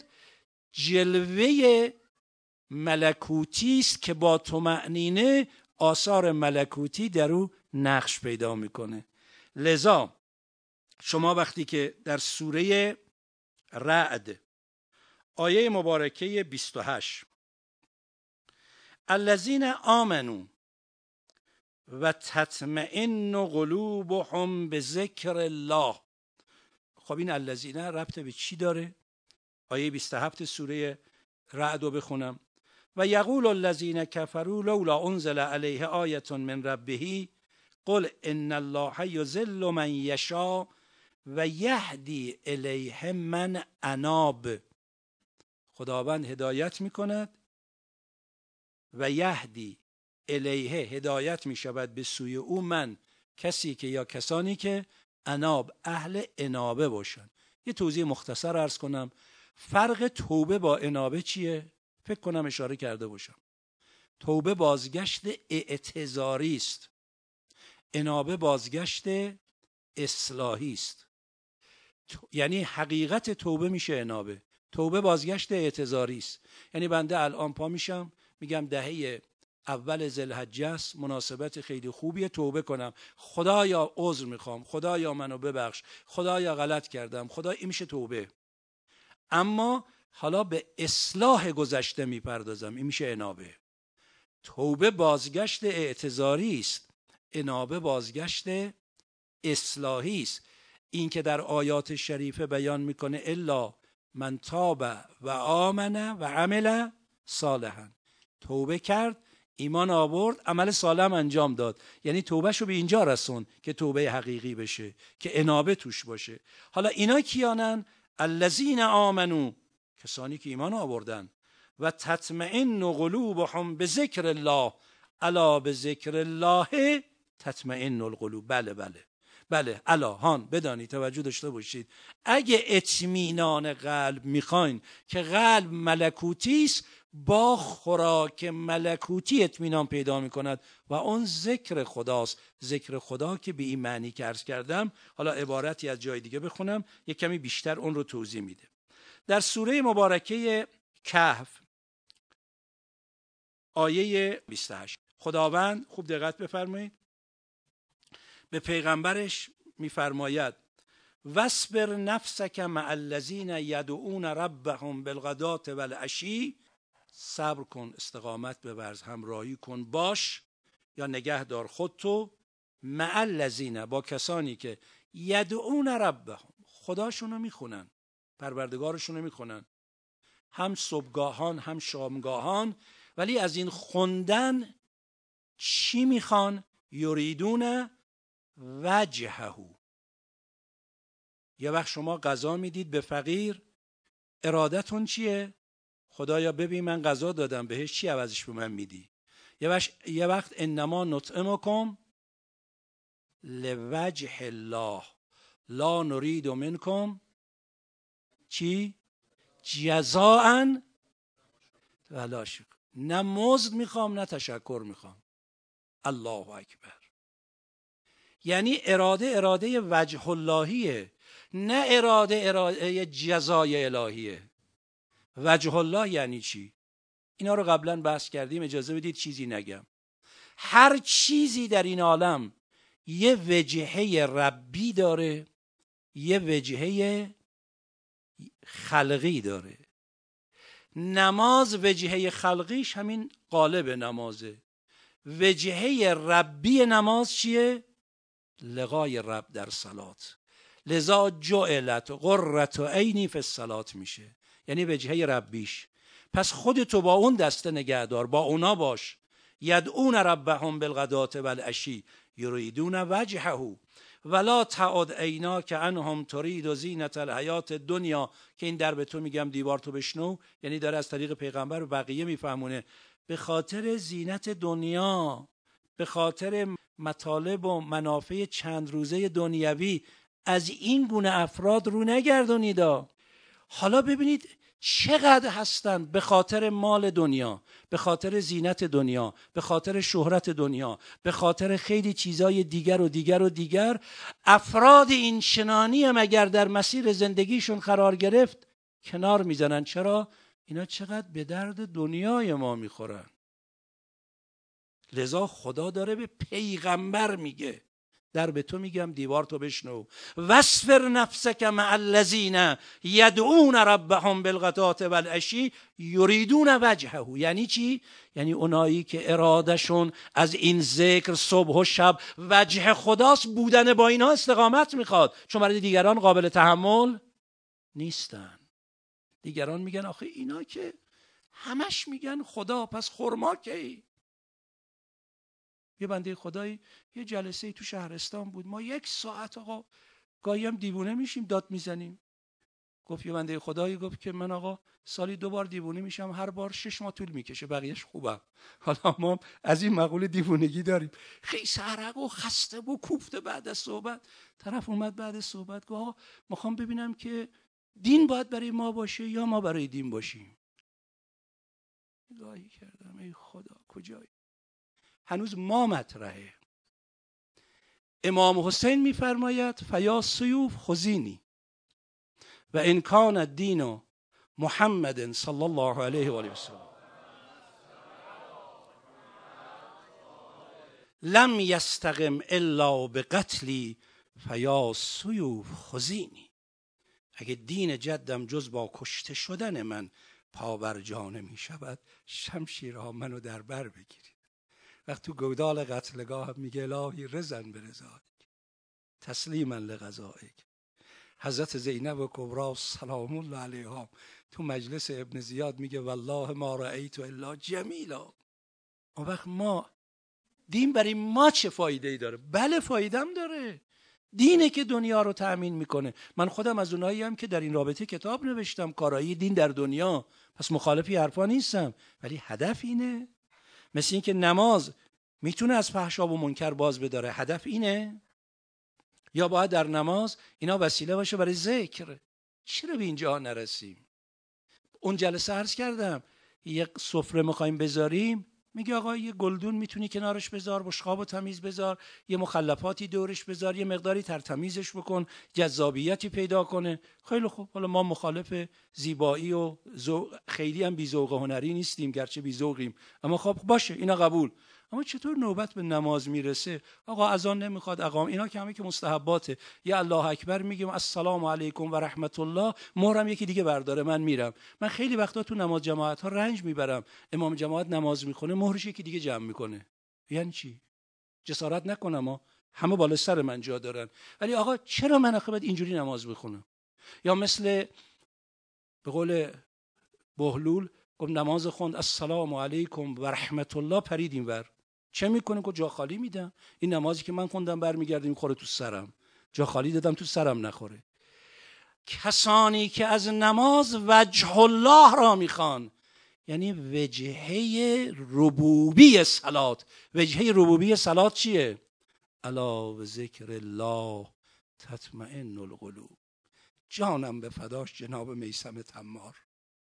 جلوه ملکوتی است که با طمأنینه آثار ملکوتی در او نقش پیدا میکنه. لذا شما وقتی که در سوره رعد آیه مبارکه بیست و هشت الذین آمنوا و تطمئن قلوبهم بذکر الله. خب این الذین ربط به چی داره؟ آیه بیست و هفت سوره رعد رو بخونم. و یقول الذین کفروا لولا انزل علیه آیه من ربه قل ان الله یضل من یشاء و یهدی الیه من اناب. خداوند هدایت میکند و یهدی الیه هدایت میشود به سوی او من کسی که یا کسانی که اناب اهل انابه باشند. یه توضیح مختصر عرض کنم. فرق توبه با انابه چیه؟ فکر کنم اشاره کرده باشم. توبه بازگشت اعتذاری است، انابه بازگشت اصلاحی است. یعنی حقیقت توبه میشه انابه، توبه بازگشت اعتذاری است. یعنی بنده الان پا میشم میگم دهه اول ذوالحجه است، مناسبت خیلی خوبیه توبه کنم، خدایا عذر میخوام، خدایا منو ببخش، خدایا غلط کردم، خدا، این میشه توبه. اما حالا به اصلاح گذشته میپردازم، این میشه انابه. توبه بازگشت اعتذاری است، انابه بازگشت اصلاحی است. این که در آیات شریفه بیان میکنه الا من تاب و آمن و عمل صالحا، توبه کرد، ایمان آورد، عمل صالح انجام داد، یعنی توبهشو به اینجا رسون که توبه حقیقی بشه، که انابه توش باشه. حالا اینا کیانن؟ الذین آمنو، کسانی که ایمان آوردن، و تطمئن قلوبهم بذکر الله، الا بذکر الله تطمئن القلوب. بله بله بله الا هان، بدانی، توجه داشته باشید. اگه اطمینان قلب میخواین که قلب ملکوتی است، با خوراک ملکوتی اطمینان پیدا میکند و اون ذکر خداست. ذکر خدا که به این معنی که عرض کردم، حالا عبارتی از جای دیگه بخونم یک کمی بیشتر اون رو توضیح میده. در سوره مبارکه کهف آیه بیست و هشت خداوند، خوب دقت بفرمایید، به پیغمبرش میفرماید واصبر نفسک مع الذین یدعون ربهم بالغداة والعشی، صبر کن، استقامت بورز، همراهی کن، باش یا نگه دار خودتو، مع الذین، با کسانی که یدعون ربهم، خداشونو میخونن، پروردگارشونو میخونن، هم صبحگاهان هم شامگاهان، ولی از این خوندن چی میخوان؟ یریدون وجهه. یه وقت شما غذا میدید به فقیر، ارادتون چیه؟ خدایا ببین من غذا دادم بهش، چی عوضش به من میدی؟ یه وقت یه وقت انما نطعمکم لوجه الله لا نرید منکم چی؟ جزاء ولا شکر. نه مزد میخوام نه تشکر میخوام. الله اکبر. یعنی اراده اراده وجه اللهیه، نه اراده اراده جزای الهیه. وجه الله یعنی چی؟ اینا رو قبلا بحث کردیم، اجازه بدید چیزی نگم. هر چیزی در این عالم یه وجهه ربی داره، یه وجهه خلقی داره. نماز وجهه خلقیش همین قالب نمازه. وجهه ربی نماز چیه؟ لقای رب در صلات. لذا جعلت قرة عینی فی الصلات میشه، یعنی وجهه ربیش. پس خودتو با اون دسته نگهدار، با اونا باش. یدعون ربهم بالغداة والعشی یریدون وجهه ولا تعد عیناک عنهم ترید زینة الحیات الدنیا، که این در به تو میگم دیوار تو بشنو، یعنی داره از طریق پیغمبر و بقیه میفهمونه. به خاطر زینت دنیا، به خاطر مطالب و منافع چند روزه دنیوی، از این گونه افراد رو نگردونیدا. حالا ببینید چقدر هستن به خاطر مال دنیا، به خاطر زینت دنیا، به خاطر شهرت دنیا، به خاطر خیلی چیزای دیگر و دیگر و دیگر. افراد این چنانی هم اگر در مسیر زندگیشون قرار گرفت کنار میزنن. چرا؟ اینا چقدر به درد دنیای ما میخورن. لذا خدا داره به پیغمبر میگه، در به تو میگم دیوار تو بشنو. واصبر نفسک مع الذین یدعون ربهم بالغداة والعشی یریدون وجهه. یعنی چی؟ یعنی اونایی که ارادهشون از این ذکر صبح و شب وجه خداست، بودن با اینها استقامت میخواد، چون برای دیگران قابل تحمل نیستن. دیگران میگن آخه اینا که همش میگن خدا، پس خرما کی؟ یه بنده خدایی یه جلسه تو شهرستان بود، ما یک ساعت آقا گاهی هم دیوونه میشیم داد میزنیم. گفت یه بنده خدایی گفت که من آقا سالی دو بار دیوونه میشم، هر بار شش ماه طول میکشه، بقیهش خوبم. حالا ما از این مقوله دیوونگی داریم. خیلی سرق و خسته و کوفته. بعد از صحبت طرف اومد بعد از صحبت گفت آقا میخوام ببینم که دین باید برای ما باشه یا ما برای دین باشیم. نگاهی کردم ای خدا کجایی؟ هنوز ما مطرحه. امام حسین میفرماید فیا سیوف خذینی و ان کان الدین محمد صلی الله علیه و آله و سلم لم یستقم الا بقتلی فیا سیوف خذینی. اگه دین جدم جز با کشته شدن من پابرجا نمی شود، شمشیرها منو در بر بگیرید. وقت تو گودال قتلگاه هم میگه الهی رزن به رضایک تسلیما لقضایک. حضرت زینب و کبرا سلام الله علیها تو مجلس ابن زیاد میگه والله ما رأیت الا جمیلا. اون وقت ما دین برای ما چه فایده ای داره؟ بله فایدم داره، دینه که دنیا رو تأمین میکنه. من خودم از اونایی هم که در این رابطه کتاب نوشتم، کارایی دین در دنیا، پس مخالفی حرفا نیستم، ولی هدف اینه. مثل این که نماز میتونه از فحشا و منکر باز بداره، هدف اینه؟ یا باید در نماز اینا وسیله باشه برای ذکر؟ چرا به اینجا نرسیم؟ اون جلسه عرض کردم یک سفره میخوایم بذاریم، میگه آقا یه گلدون میتونی کنارش بذار، بشقاب و تمیز بذار، یه مخلفاتی دورش بذار، یه مقداری ترتمیزش بکن، جذابیتی پیدا کنه. خیلی خوب، حالا ما مخالف زیبایی و ذوق، خیلی هم بی ذوق هنری نیستیم، گرچه بی ذوقیم، اما خب باشه اینا قبول. اما چطور نوبت به نماز میرسه آقا اذان نمیخواد، اقام، اینا که همه که مستحباته، یا الله اکبر میگیم السلام علیکم و رحمت الله، مهرم یکی دیگه برداره من میرم. من خیلی وقتا تو نماز جماعت ها رنج میبرم، امام جماعت نماز میخونه مهرش یکی دیگه جمع میکنه. یعنی چی؟ جسارت نکنم ها، همه بالا سر من جا دارن، ولی آقا چرا من آخه باید اینجوری نماز بخونم؟ یا مثل به قول بهلول گفت نماز خوند السلام علیکم و رحمت الله، پرید اینور. چه میکنه؟ که جا خالی میدم. این نمازی که من خوندم برمیگرده میخوره تو سرم، جا خالی دادم تو سرم نخوره. کسانی که از نماز وجه الله را میخوان، یعنی وجهه ربوبی صلات. وجهه ربوبی صلات چیه؟ الا و ذکر الله تطمئن القلوب. جانم به فداش جناب میثم تمار.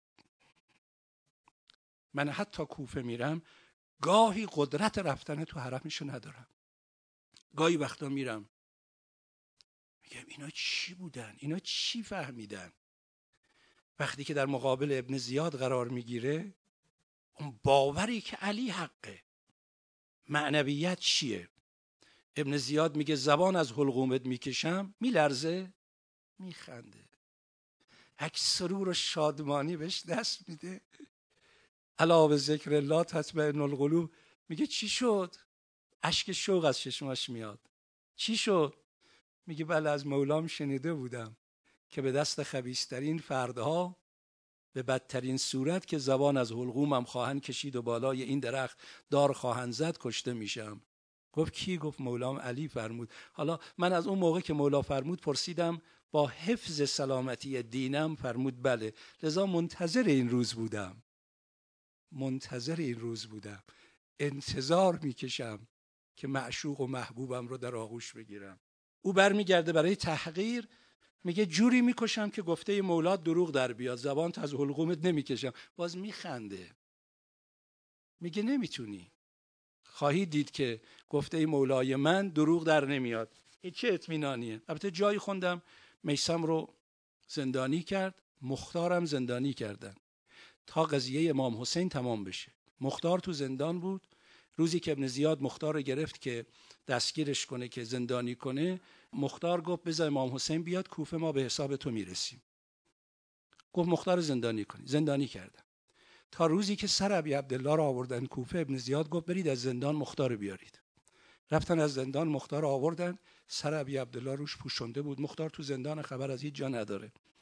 من حتی کوفه میرم گاهی قدرت رفتن تو حرمشو ندارم، گاهی وقتا میرم میگم اینا چی بودن، اینا چی فهمیدن. وقتی که در مقابل ابن زیاد قرار میگیره، اون باوری که علی حقه، معنویت چیه؟ ابن زیاد میگه زبان از حلقومت میکشم میلرزه، میخنده، یک سرور و شادمانی بهش دست میده. الا به ذکر الله تطمئن القلوب. میگه چی شد؟ اشک شوق از چشماش میاد. چی شد؟ میگه بله از مولام شنیده بودم که به دست خبیث‌ترین فردها به بدترین صورت که زبان از حلقومم خواهند کشید و بالای این درخت دار خواهند زد کشته میشم. گفت کی؟ گفت مولام علی فرمود. حالا من از اون موقع که مولا فرمود پرسیدم با حفظ سلامتی دینم؟ فرمود بله. لذا منتظر این روز بودم، منتظر این روز بودم، انتظار میکشم که معشوق و محبوبم رو در آغوش بگیرم. او برمیگرده برای تحقیر، میگه جوری میکشم که گفته مولات دروغ در بیاد، زبان تا از حلقومت نمیکشم. باز میخنده، میگه نمیتونی. خواهی دید که گفته مولای من دروغ در نمیاد. این چه اطمینانیه؟ البته جایی خوندم میثم رو زندانی کرد، مختارم زندانی کردن تا قضیه امام حسین تمام بشه. مختار تو زندان بود. روزی که ابن زیاد مختار رو گرفت که دستگیرش کنه که زندانی کنه، مختار گفت بذار امام حسین بیاد کوفه، ما به حساب تو میرسیم. گفت مختار زندانی کنی. زندانی کردن تا روزی که سر ابی عبدالله رو آوردن کوفه. ابن زیاد گفت برید از زندان مختار بیارید. رفتن از زندان مختار آوردن، سر ابی عبدالله روش پوشونده بود. مختار تو زندان خبر از هیچ جا نداره.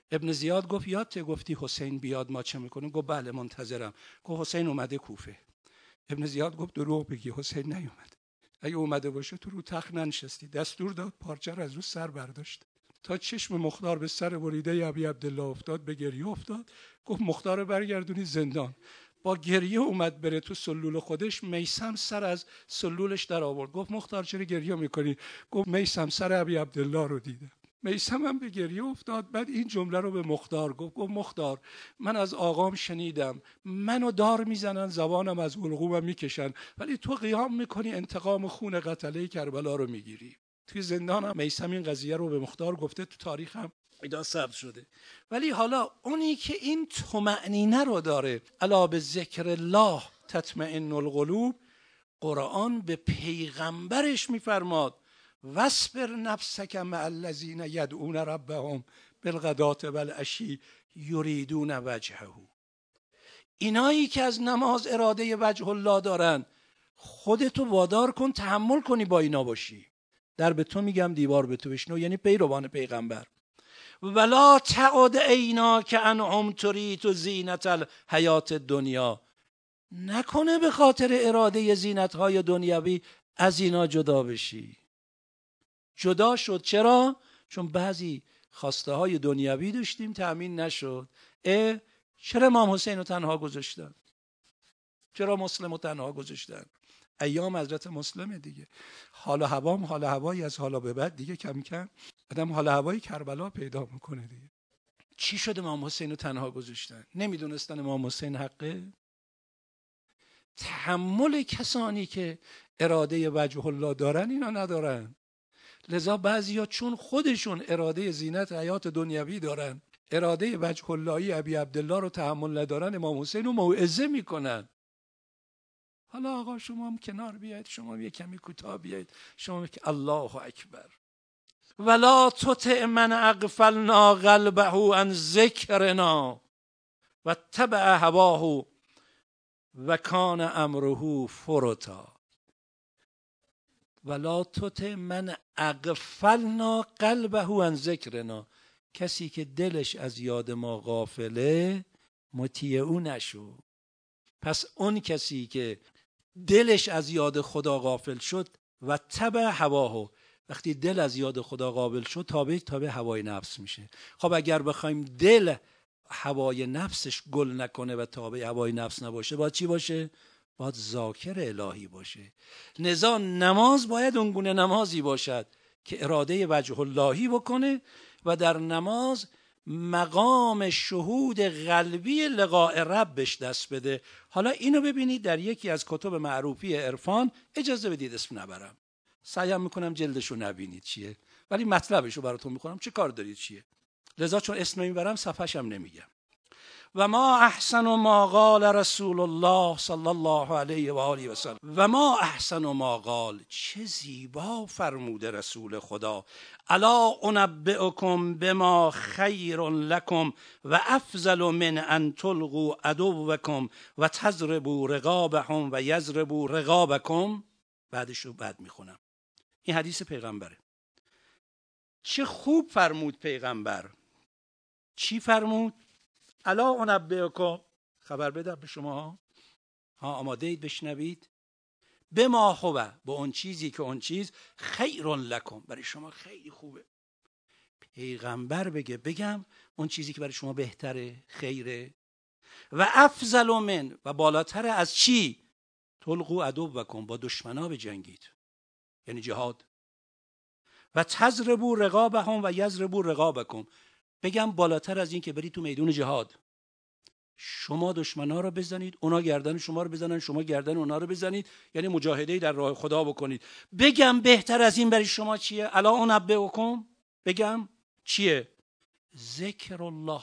ابن زیاد گفت یادت گفتی حسین بیاد ما چه میکنیم؟ گفت بله منتظرم. گفت حسین اومده کوفه. ابن زیاد گفت دروغ بگی، حسین نیومد. اگه اومده باشه تو رو تخت ننشستی. دستور داد پارچه رو از رو سر برداشت تا چشم مختار به سر بریده ابی عبدالله افتاد، به گریه افتاد. گفت مختار رو برگردونی زندان. با گریه اومد بره تو سلول خودش. میثم سر از سلولش در آورد. گفت مختار چرا گریه میکنی؟ گفت میثم سر ابی عبدالله رو دیده. میثم هم به گریه افتاد. بعد این جمله رو به مختار گفت. گفت مختار من از آقام شنیدم منو دار میزنن، زبانم از حلقومم میکشن، ولی تو قیام میکنی انتقام خون قتله کربلا رو میگیری. توی زندان هم میثم این قضیه رو به مختار گفته، تو تاریخ هم اینا ثبت شده. ولی حالا اونی که این طمأنینه رو داره، الا به ذکر الله تطمئن القلوب، قرآن به پیغمبرش میفرماد واصبر نفسک مع الذین یدعون ربهم بالغداة والعشی یریدون وجهه. اینایی که از نماز اراده وجه الله دارن، خودتو وادار کن تحمل کنی با اینا باشی. در به تو میگم دیوار به تو بشنو، یعنی پیروان پیغمبر. ولا تعد عیناک عنهم ترید زینت الحیات الدنیا. نکنه به خاطر اراده زینت های دنیوی از اینا جدا بشی. جدا شد. چرا؟ چون بعضی خواسته های دنیوی داشتیم تأمین نشد. اه چرا امام حسین رو تنها گذاشتن؟ چرا مسلم رو تنها گذاشتن؟ ایام حضرت مسلمه دیگه. حال و هوام حال و هوایی از حالا به بعد دیگه کم کم آدم حال و هوای کربلا پیدا میکنه دیگه. چی شده امام حسین رو تنها گذاشتن؟ نمیدونستن امام حسین حقه؟ تحمل کسانی که اراده وجه الله دارن اینا ندارن. لذا بعضیا چون خودشون اراده زینت حیات دنیوی دارن، اراده وجه اللهی ابی عبدالله رو تحمل ندارن، امام حسین رو موعظه میکنن. حالا آقا شما هم کنار بیاید، شما یه کمی کوتاه بیاید، شما که الله اکبر. ولا تطع من اغفلنا قلبه عن ذکرنا و تبع هواه و کان امره فرطا. ولا تطع من اغفلنا قلبه عن ذکرنا. کسی که دلش از یاد ما غافله مطیع او نشو. پس اون کسی که دلش از یاد خدا غافل شد و تبع هواه، وقتی دل از یاد خدا غافل شد تابع تابع هوای نفس میشه. خب اگر بخوایم دل هوای نفسش گل نکنه و تابع هوای نفس نباشه، باید چی باشه؟ باید ذاکر الهی باشه. لذا نماز باید اونگونه نمازی باشد که اراده وجه اللهی بکنه و در نماز مقام شهود قلبی لقاء ربش دست بده. حالا اینو ببینید در یکی از کتب معروفی عرفان، اجازه بدید اسم نبرم، سعیم میکنم جلدشو نبینید چیه، ولی مطلبشو براتون میکنم، چه کار دارید چیه. لذا چون اسم نمیبرم صفحه‌ش هم نمیگم. و ما احسن ما قال رسول الله صلی الله علیه و آله و سلم. و ما احسن ما قال، چه زیبا فرموده رسول خدا. الا انبئکم بما خیر لکم و افضل من ان تلقوا عدوکم و تضربوا رقابهم و یضربوا رقابکم. بعدش رو بعد میخونم. این حدیث پیغمبره. چه خوب فرمود پیغمبر. چی فرمود؟ الا انبئکم، خبر بدم به شما ها، آماده اید بشنوید. بما هو، با اون چیزی که اون چیز خیر لکم، برای شما خیلی خوبه. پیغمبر بگه بگم اون چیزی که برای شما بهتره، خیره. و افضل من، و بالاتر از چی؟ تلقوا عدوکم، با دشمنا بجنگید، یعنی جهاد. و تضربوا رقابهم و یضربوا رقابکم، بگم بالاتر از این که برید تو میدون جهاد، شما دشمنا رو بزنید، اونا گردن شما رو بزنن، شما گردن اونا رو بزنید، یعنی مجاهده در راه خدا بکنید. بگم بهتر از این برای شما چیه؟ الا انبئکم، بگم چیه؟ ذکر الله.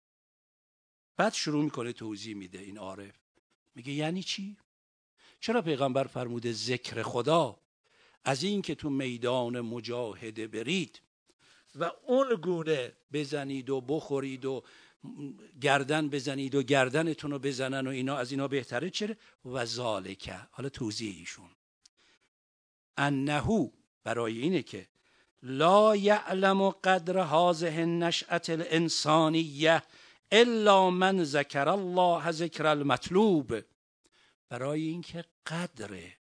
بعد شروع میکنه توضیح میده این عارف، میگه یعنی چی؟ چرا پیغمبر فرموده ذکر خدا؟ از این که تو میدان مجاهده برید و اون گونه بزنید و بخورید و گردن بزنید و گردنتون رو بزنن و اینا، از اینا بهتره. چرا؟ و ذالکه، حالا توضیح ایشون، انهو، برای اینه که لا یعلم قدر هذه النشأة الانسانیه الا من ذکر الله ذکر المطلوب. برای اینکه قدر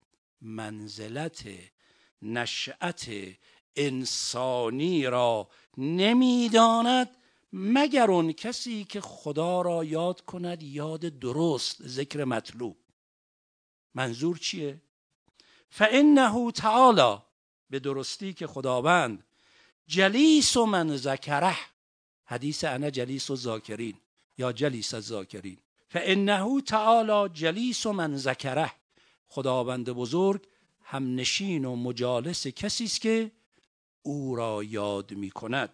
منزلت نشأت انسانی را نمیداند مگر اون کسی که خدا را یاد کند یاد درست، ذکر مطلوب. منظور چیه؟ فانه تعالی، به درستی که خداوند، جلیس و من ذکره، حدیث انا جلیس و ذاکرین یا جلیس الذاکرین، فانه تعالی جلیس و من ذکره، خداوند بزرگ همنشین و مجالس کسی است که او را یاد می کند.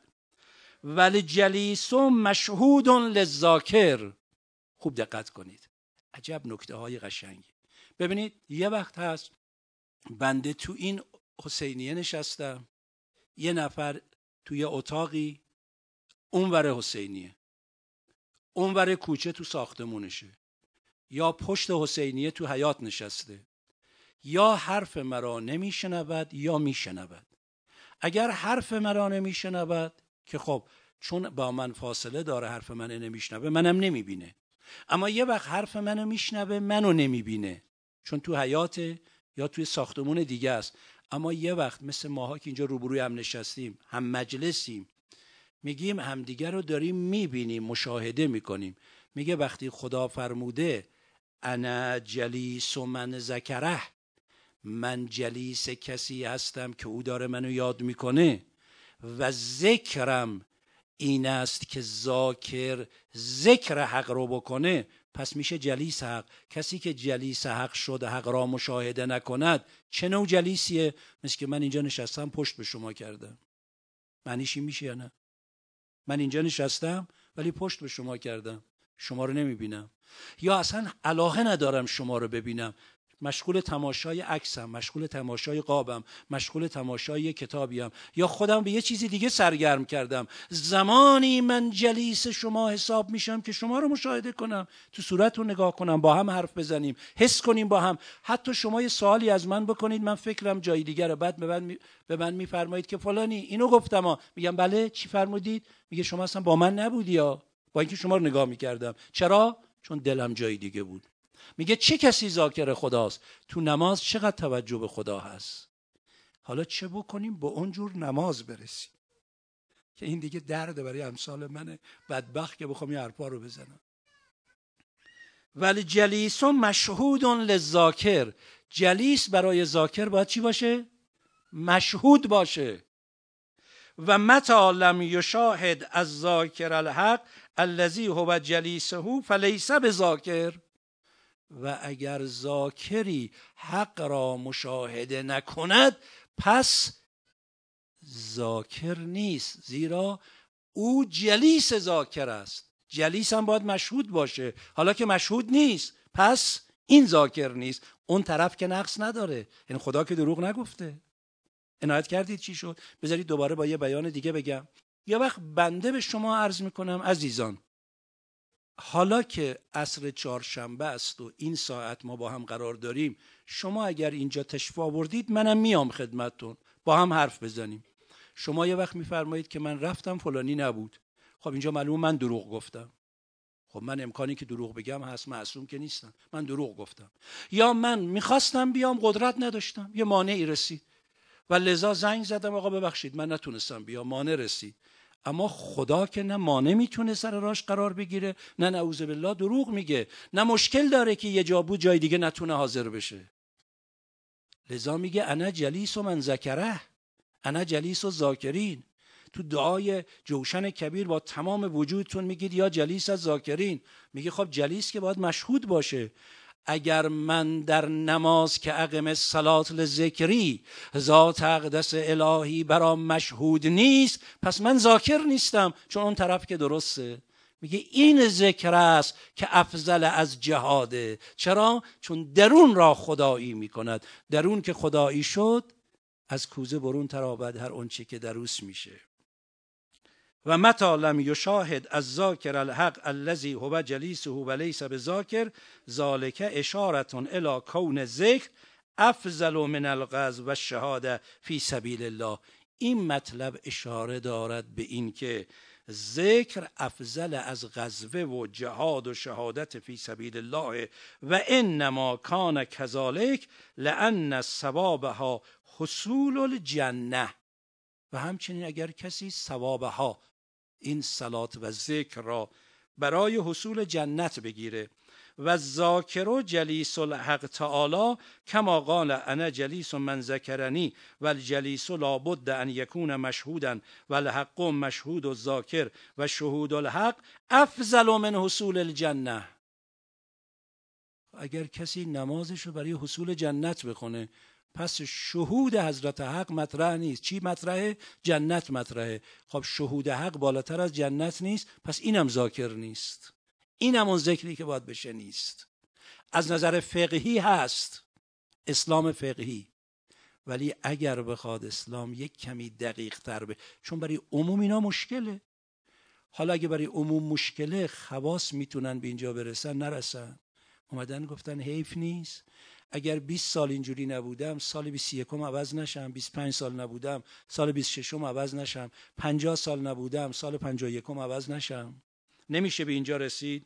ولی جلیس مشهود للذاکر. خوب دقت کنید، عجب نکته های قشنگی. ببینید یه وقت هست بنده تو این حسینیه نشستم، یه نفر توی اتاقی اونور حسینیه، اونور کوچه تو ساختمونشه، یا پشت حسینیه تو حیاط نشسته، یا حرف مرا نمیشنود یا میشنود. اگر حرف مرا نمیشنود که خب چون با من فاصله داره حرف منو نمیشنوه، منم نمیبینه. اما یه وقت حرف منو میشنوه منو نمیبینه چون تو حیاطه یا توی ساختمون دیگه است. اما یه وقت مثل ماها که اینجا روبروی هم نشستیم، هم مجلسیم، میگیم همدیگه رو داریم میبینیم، مشاهده میکنیم. میگه وقتی خدا فرموده انا جلیس و من ذکره، من جلیس کسی هستم که او داره منو یاد میکنه و ذکرم این است که ذاکر ذکر حق رو بکنه، پس میشه جلیس حق. کسی که جلیس حق شده حق را مشاهده نکند چه نوع جلیسیه؟ مثل که من اینجا نشستم پشت به شما کردم، معنیش این میشه یا نه؟ من اینجا نشستم ولی پشت به شما کردم، شما رو نمیبینم، یا اصلا علاقه ندارم شما رو ببینم، مشغول تماشای عکسم، مشغول تماشای قابم، مشغول تماشای کتابیم، یا خودم به یه چیزی دیگه سرگرم کردم. زمانی من جلیس شما حساب میشم که شما رو مشاهده کنم، تو صورت رو نگاه کنم، با هم حرف بزنیم، حس کنیم با هم. حتی شما یه سوالی از من بکنید من فکرم جای دیگره، بعد به من میفرمایید که فلانی اینو گفتم ها. میگم بله چی فرمودید؟ میگه شما اصلا با من نبودی ها، با اینکه شما رو نگاه میکردم. چرا؟ چون دلم جای دیگه بود. میگه چه کسی ذاکر خداست؟ تو نماز چقدر توجه به خدا هست. حالا چه بکنیم به اونجور نماز برسیم که این دیگه درده برای امثال من بدبخت که بخوام این حرفا رو بزنم. ولی جلیس مشهود للذاکر، جلیس برای ذاکر باید چی باشه؟ مشهود باشه. و متى لم یشاهد الذاکر الحق الذی هو جلیسه فلیس بذاکر. و اگر ذاکری حق را مشاهده نکند پس ذاکر نیست، زیرا او جلیس ذاکر است. جلیس هم باید مشهود باشه، حالا که مشهود نیست پس این ذاکر نیست. اون طرف که نقص نداره، یعنی خدا که دروغ نگفته. عنایت کردید چی شد؟ بذارید دوباره با یه بیان دیگه بگم. یه وقت بنده به شما عرض میکنم عزیزان، حالا که عصر چهارشنبه است و این ساعت ما با هم قرار داریم، شما اگر اینجا تشریف آوردید منم میام خدمتتون، با هم حرف بزنیم. شما یه وقت میفرمایید که من رفتم فلانی نبود. خب اینجا معلومه من دروغ گفتم. خب من امکانی که دروغ بگم هست، معصوم که نیستم، من دروغ گفتم. یا من میخواستم بیام قدرت نداشتم، یه مانعی رسید و لذا زنگ زدم آقا ببخشید من نتونستم بیام، مانع رسید. اما خدا که نه مانع میتونه سر راش قرار بگیره، نه نعوذ بالله دروغ میگه، نه مشکل داره که یه جا بود جای دیگه نتونه حاضر بشه. لذا میگه انا جلیس و من ذکره، انا جلیس و ذاکرین. تو دعای جوشن کبیر با تمام وجودتون میگید یا جلیس از ذاکرین. میگه خب جلیس که باید مشهود باشه. اگر من در نماز که اقم الصلاة لذکری ذات اقدس الهی برام مشهود نیست، پس من ذاکر نیستم، چون اون طرف که درسته. میگه این ذکر است که افضل از جهاده. چرا؟ چون درون را خدایی میکند. درون که خدایی شد از کوزه برون ترابد هر اونچه که دروس میشه. و متى لم یشاهد الذاکر الحق الذی هو جلیسه ولیس بذاکر ذالک اشاره الی کون ذکر افضل من الغزو و الشهاده فی سبیل الله. این مطلب اشاره دارد به این که ذکر افضل از غزوه و جهاد و شهادت فی سبیل الله و انما کان کذالک لان ثوابها حصول الجنه. و همچنین اگر کسی ثوابها، این صلات و ذکر را برای حصول جنت بگیره، و ذاکر جلیس الحق تعالی کما قال انا جلیس من ذکرنی و الجلیس لابد ان یکون مشهودا و الحق مشهود الذاکر و شهود الحق افضل من حصول الجنه. اگر کسی نمازش رو برای حصول جنت بخونه، پس شهود حضرت حق مطرح نیست. چی مطرحه؟ جنت مطرحه. خب شهود حق بالاتر از جنت نیست، پس اینم ذاکر نیست، اینم اون ذکری که باید بشه نیست. از نظر فقهی هست، اسلام فقهی، ولی اگر بخواد اسلام یک کمی دقیق تر به، چون برای عموم اینا مشکله. حالا اگه برای عموم مشکله، خواص میتونن به اینجا برسن، نرسن. اومدن گفتن حیف نیست اگر بیست سال اینجوری نبودم سال بیست و یکم عوض نشم، بیست و پنج سال نبودم سال بیست و ششم عوض نشم، پنجاه سال نبودم سال پنجاه و یکم عوض نشم. نمیشه به اینجا رسید.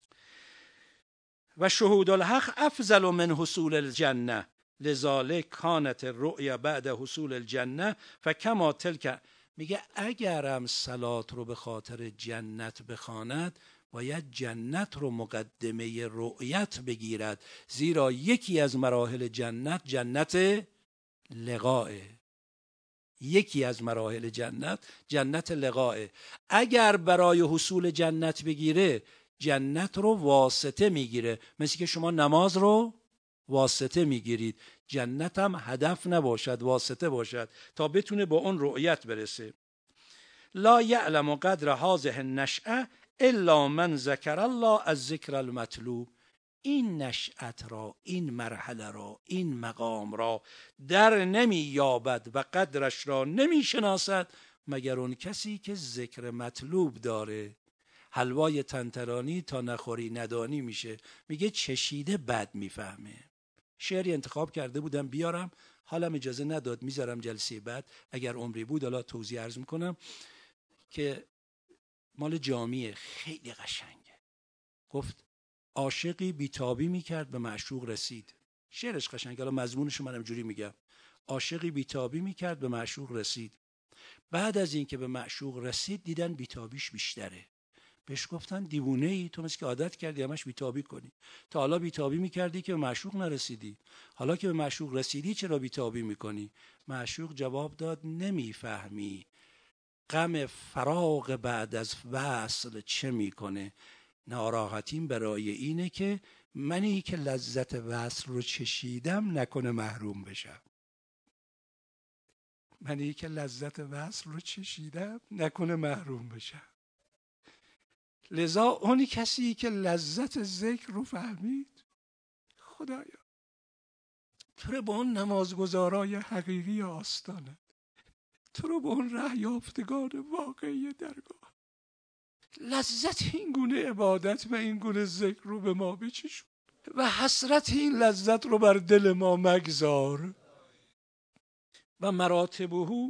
و شهود الحق افضل من حصول الجنه لذالک کانت الرؤیا بعد حصول الجنه فکما تلک. میگه اگرم صلات رو به خاطر جنت بخواند، باید جنت رو مقدمه رؤیت بگیرد، زیرا یکی از مراحل جنت جنت لقائه. یکی از مراحل جنت جنت لقائه. اگر برای حصول جنت بگیره، جنت رو واسطه میگیره، مثل که شما نماز رو واسطه میگیرید. جنت هم هدف نباشد، واسطه باشد تا بتونه با اون رؤیت برسه. لا یعلم قدر هذه النشأه الا من ذکر الله از ذکر المطلوب. این نشأت را، این مرحله را، این مقام را در نمی یابد و قدرش را نمی شناسد مگر اون کسی که ذکر مطلوب داره. حلوای تنترانی تا نخوری ندانی میشه. میگه چشیده بد میفهمه. شعری انتخاب کرده بودم بیارم، حالم اجازه نداد، میذارم جلسه بعد اگر عمری بود. حالا توضیح عرض میکنم که مال جامیه، خیلی قشنگه. گفت عاشقی بیتابی میکرد به معشوق رسید. شعرش قشنگه، حالا مضمونش من اینجوری میگم. عاشقی بیتابی میکرد به معشوق رسید. بعد از اینکه به معشوق رسید دیدن بیتابیش بیشتره. بهش گفتن دیوونه ای، تو مثل که عادت کردی همش بیتابی کنی. تا حالا بیتابی میکردی که به معشوق نرسیدی، حالا که به معشوق رسیدی چرا بیتابی میکنی؟ معشوق جواب داد نمیفهمی غم فراق بعد از وصل چه میکنه. ناراحتیم برای اینه که منی که لذت وصل رو چشیدم نکنه محروم بشم. منی که لذت وصل رو چشیدم نکنه محروم بشم. لذا اونی کسی که لذت ذکر رو فهمید، خدایا تو رو با اون نمازگزارای حقیقی آستانه، تو رو با اون ره یافتگان واقعی درگاه، لذت این گونه عبادت و این گونه ذکر رو به ما بچشون و حسرت این لذت رو بر دل ما مگذار. و مراتبه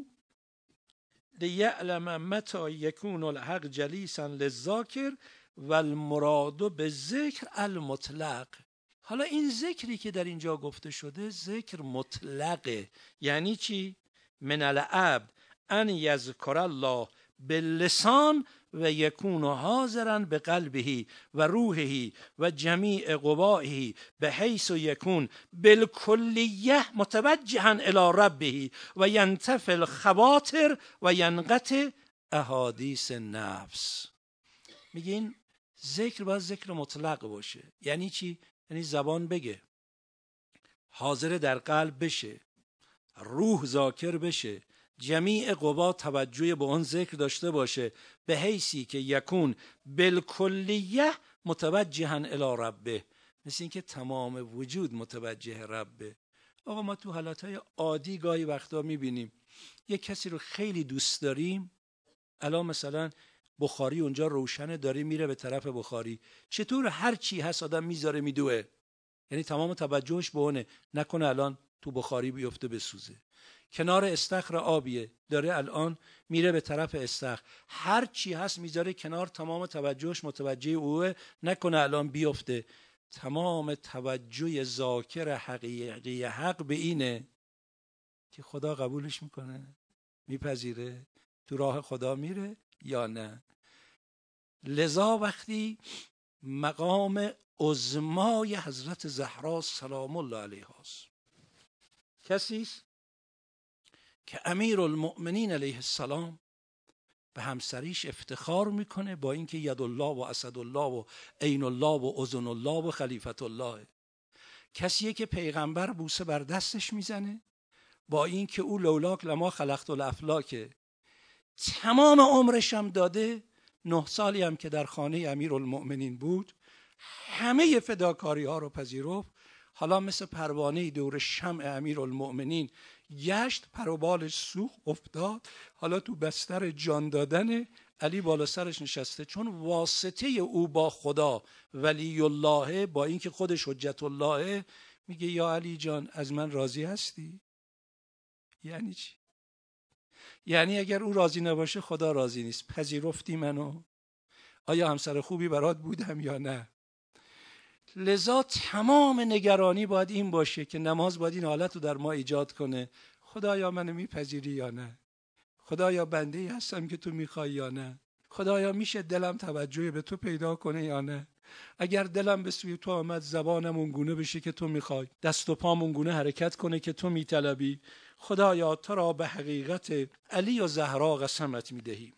لیعلم متى یکون الحق جلیسا للذاکر و المراد به ذکر المطلق. حالا این ذکری که در اینجا گفته شده ذکر مطلقه. یعنی چی؟ من العبد ان یذکر الله باللسان و یکون حاضرا بقلبه و روحه و جمیع قوائه بحیث یکون بالکلیه متوجها الی ربه و ینتفی الخواطر و ینقطع احادیث نفس. میگین ذکر باید ذکر مطلق باشه. یعنی چی؟ یعنی زبان بگه، حاضر در قلب بشه، روح ذاکر بشه، جمیع قوا توجه به اون ذکر داشته باشه، به حیثی که یکون بالکلیه متوجها الی ربه، مثل این که تمام وجود متوجه ربه. آقا ما تو حالتهای عادی گاهی وقتا میبینیم یک کسی رو خیلی دوست داریم، الان مثلا بخاری اونجا روشنه، داره میره به طرف بخاری، چطور هر چی هست آدم میذاره میدوه، یعنی تمام توجهش به اونه، نکنه الان تو بخاری بیفته بسوزه. کنار استخر آبیه، داره الان میره به طرف استخر، هر چی هست میذاره کنار، تمام توجهش متوجه اوه، نکنه الان بیفته. تمام توجه ذاکر حقیقی حق به اینه که خدا قبولش میکنه، میپذیره، تو راه خدا میره یا نه. لذا وقتی مقام عظمای حضرت زهرا سلام الله علیها است، کسی است که امیر المؤمنین علیه السلام به همسریش افتخار میکنه با اینکه ید الله و اسد الله و عین الله و اذن الله و خلیفت الله. کسیه که پیغمبر بوسه بر دستش میزنه با اینکه او لولاک لما خلقت الافلاک، تمام عمرش هم داده، نه سالی هم که در خانه امیر المؤمنین بود همه فداکاری ها رو پذیرفت. حالا مثل پروانه دور شمع امیر المؤمنین گشت، پروبالش سوخت افتاد، حالا تو بستر جان دادن علی بالا سرش نشسته، چون واسطه او با خدا ولی الله، با اینکه خودش حجت الله، میگه یا علی جان از من راضی هستی؟ یعنی چی؟ یعنی اگر او راضی نباشه خدا راضی نیست. پذیرفتی منو؟ آیا همسر خوبی برات بودم یا نه؟ لذا تمام نگرانی باید این باشه که نماز باید این حالت رو در ما ایجاد کنه، خدایا منو میپذیری یا نه؟ خدایا بنده ای هستم که تو میخوای یا نه؟ خدایا میشه دلم توجه به تو پیدا کنه یا نه؟ اگر دلم به سوی تو آمد زبانم اونگونه بشه که تو میخوای، دست و پام اونگونه حرکت کنه که تو میطلبی، خدایا تو را به حقیقت علی و زهرا قسمت میدهیم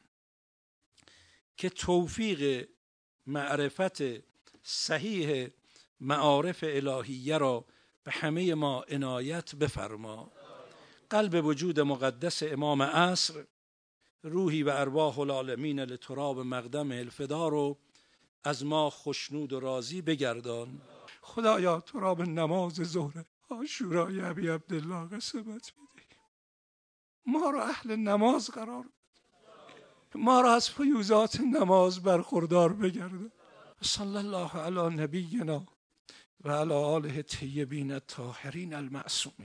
که توفیق معرفت صحیح معارف الهیه را به همه ما عنایت بفرما. قلب وجود مقدس امام عصر، روحی و ارواح العالمین لتراب مقدم الفدا رو از ما خوشنود و راضی بگردان. خدایا تو را به نماز ظهر عاشورای ابی عبدالله قسمت میدهیم، ما را اهل نماز قرار بده، ما را از فیوزات نماز برخوردار بگردان. صلی الله علی نبینا و علی آله الطیبین الطاهرین المعصومین.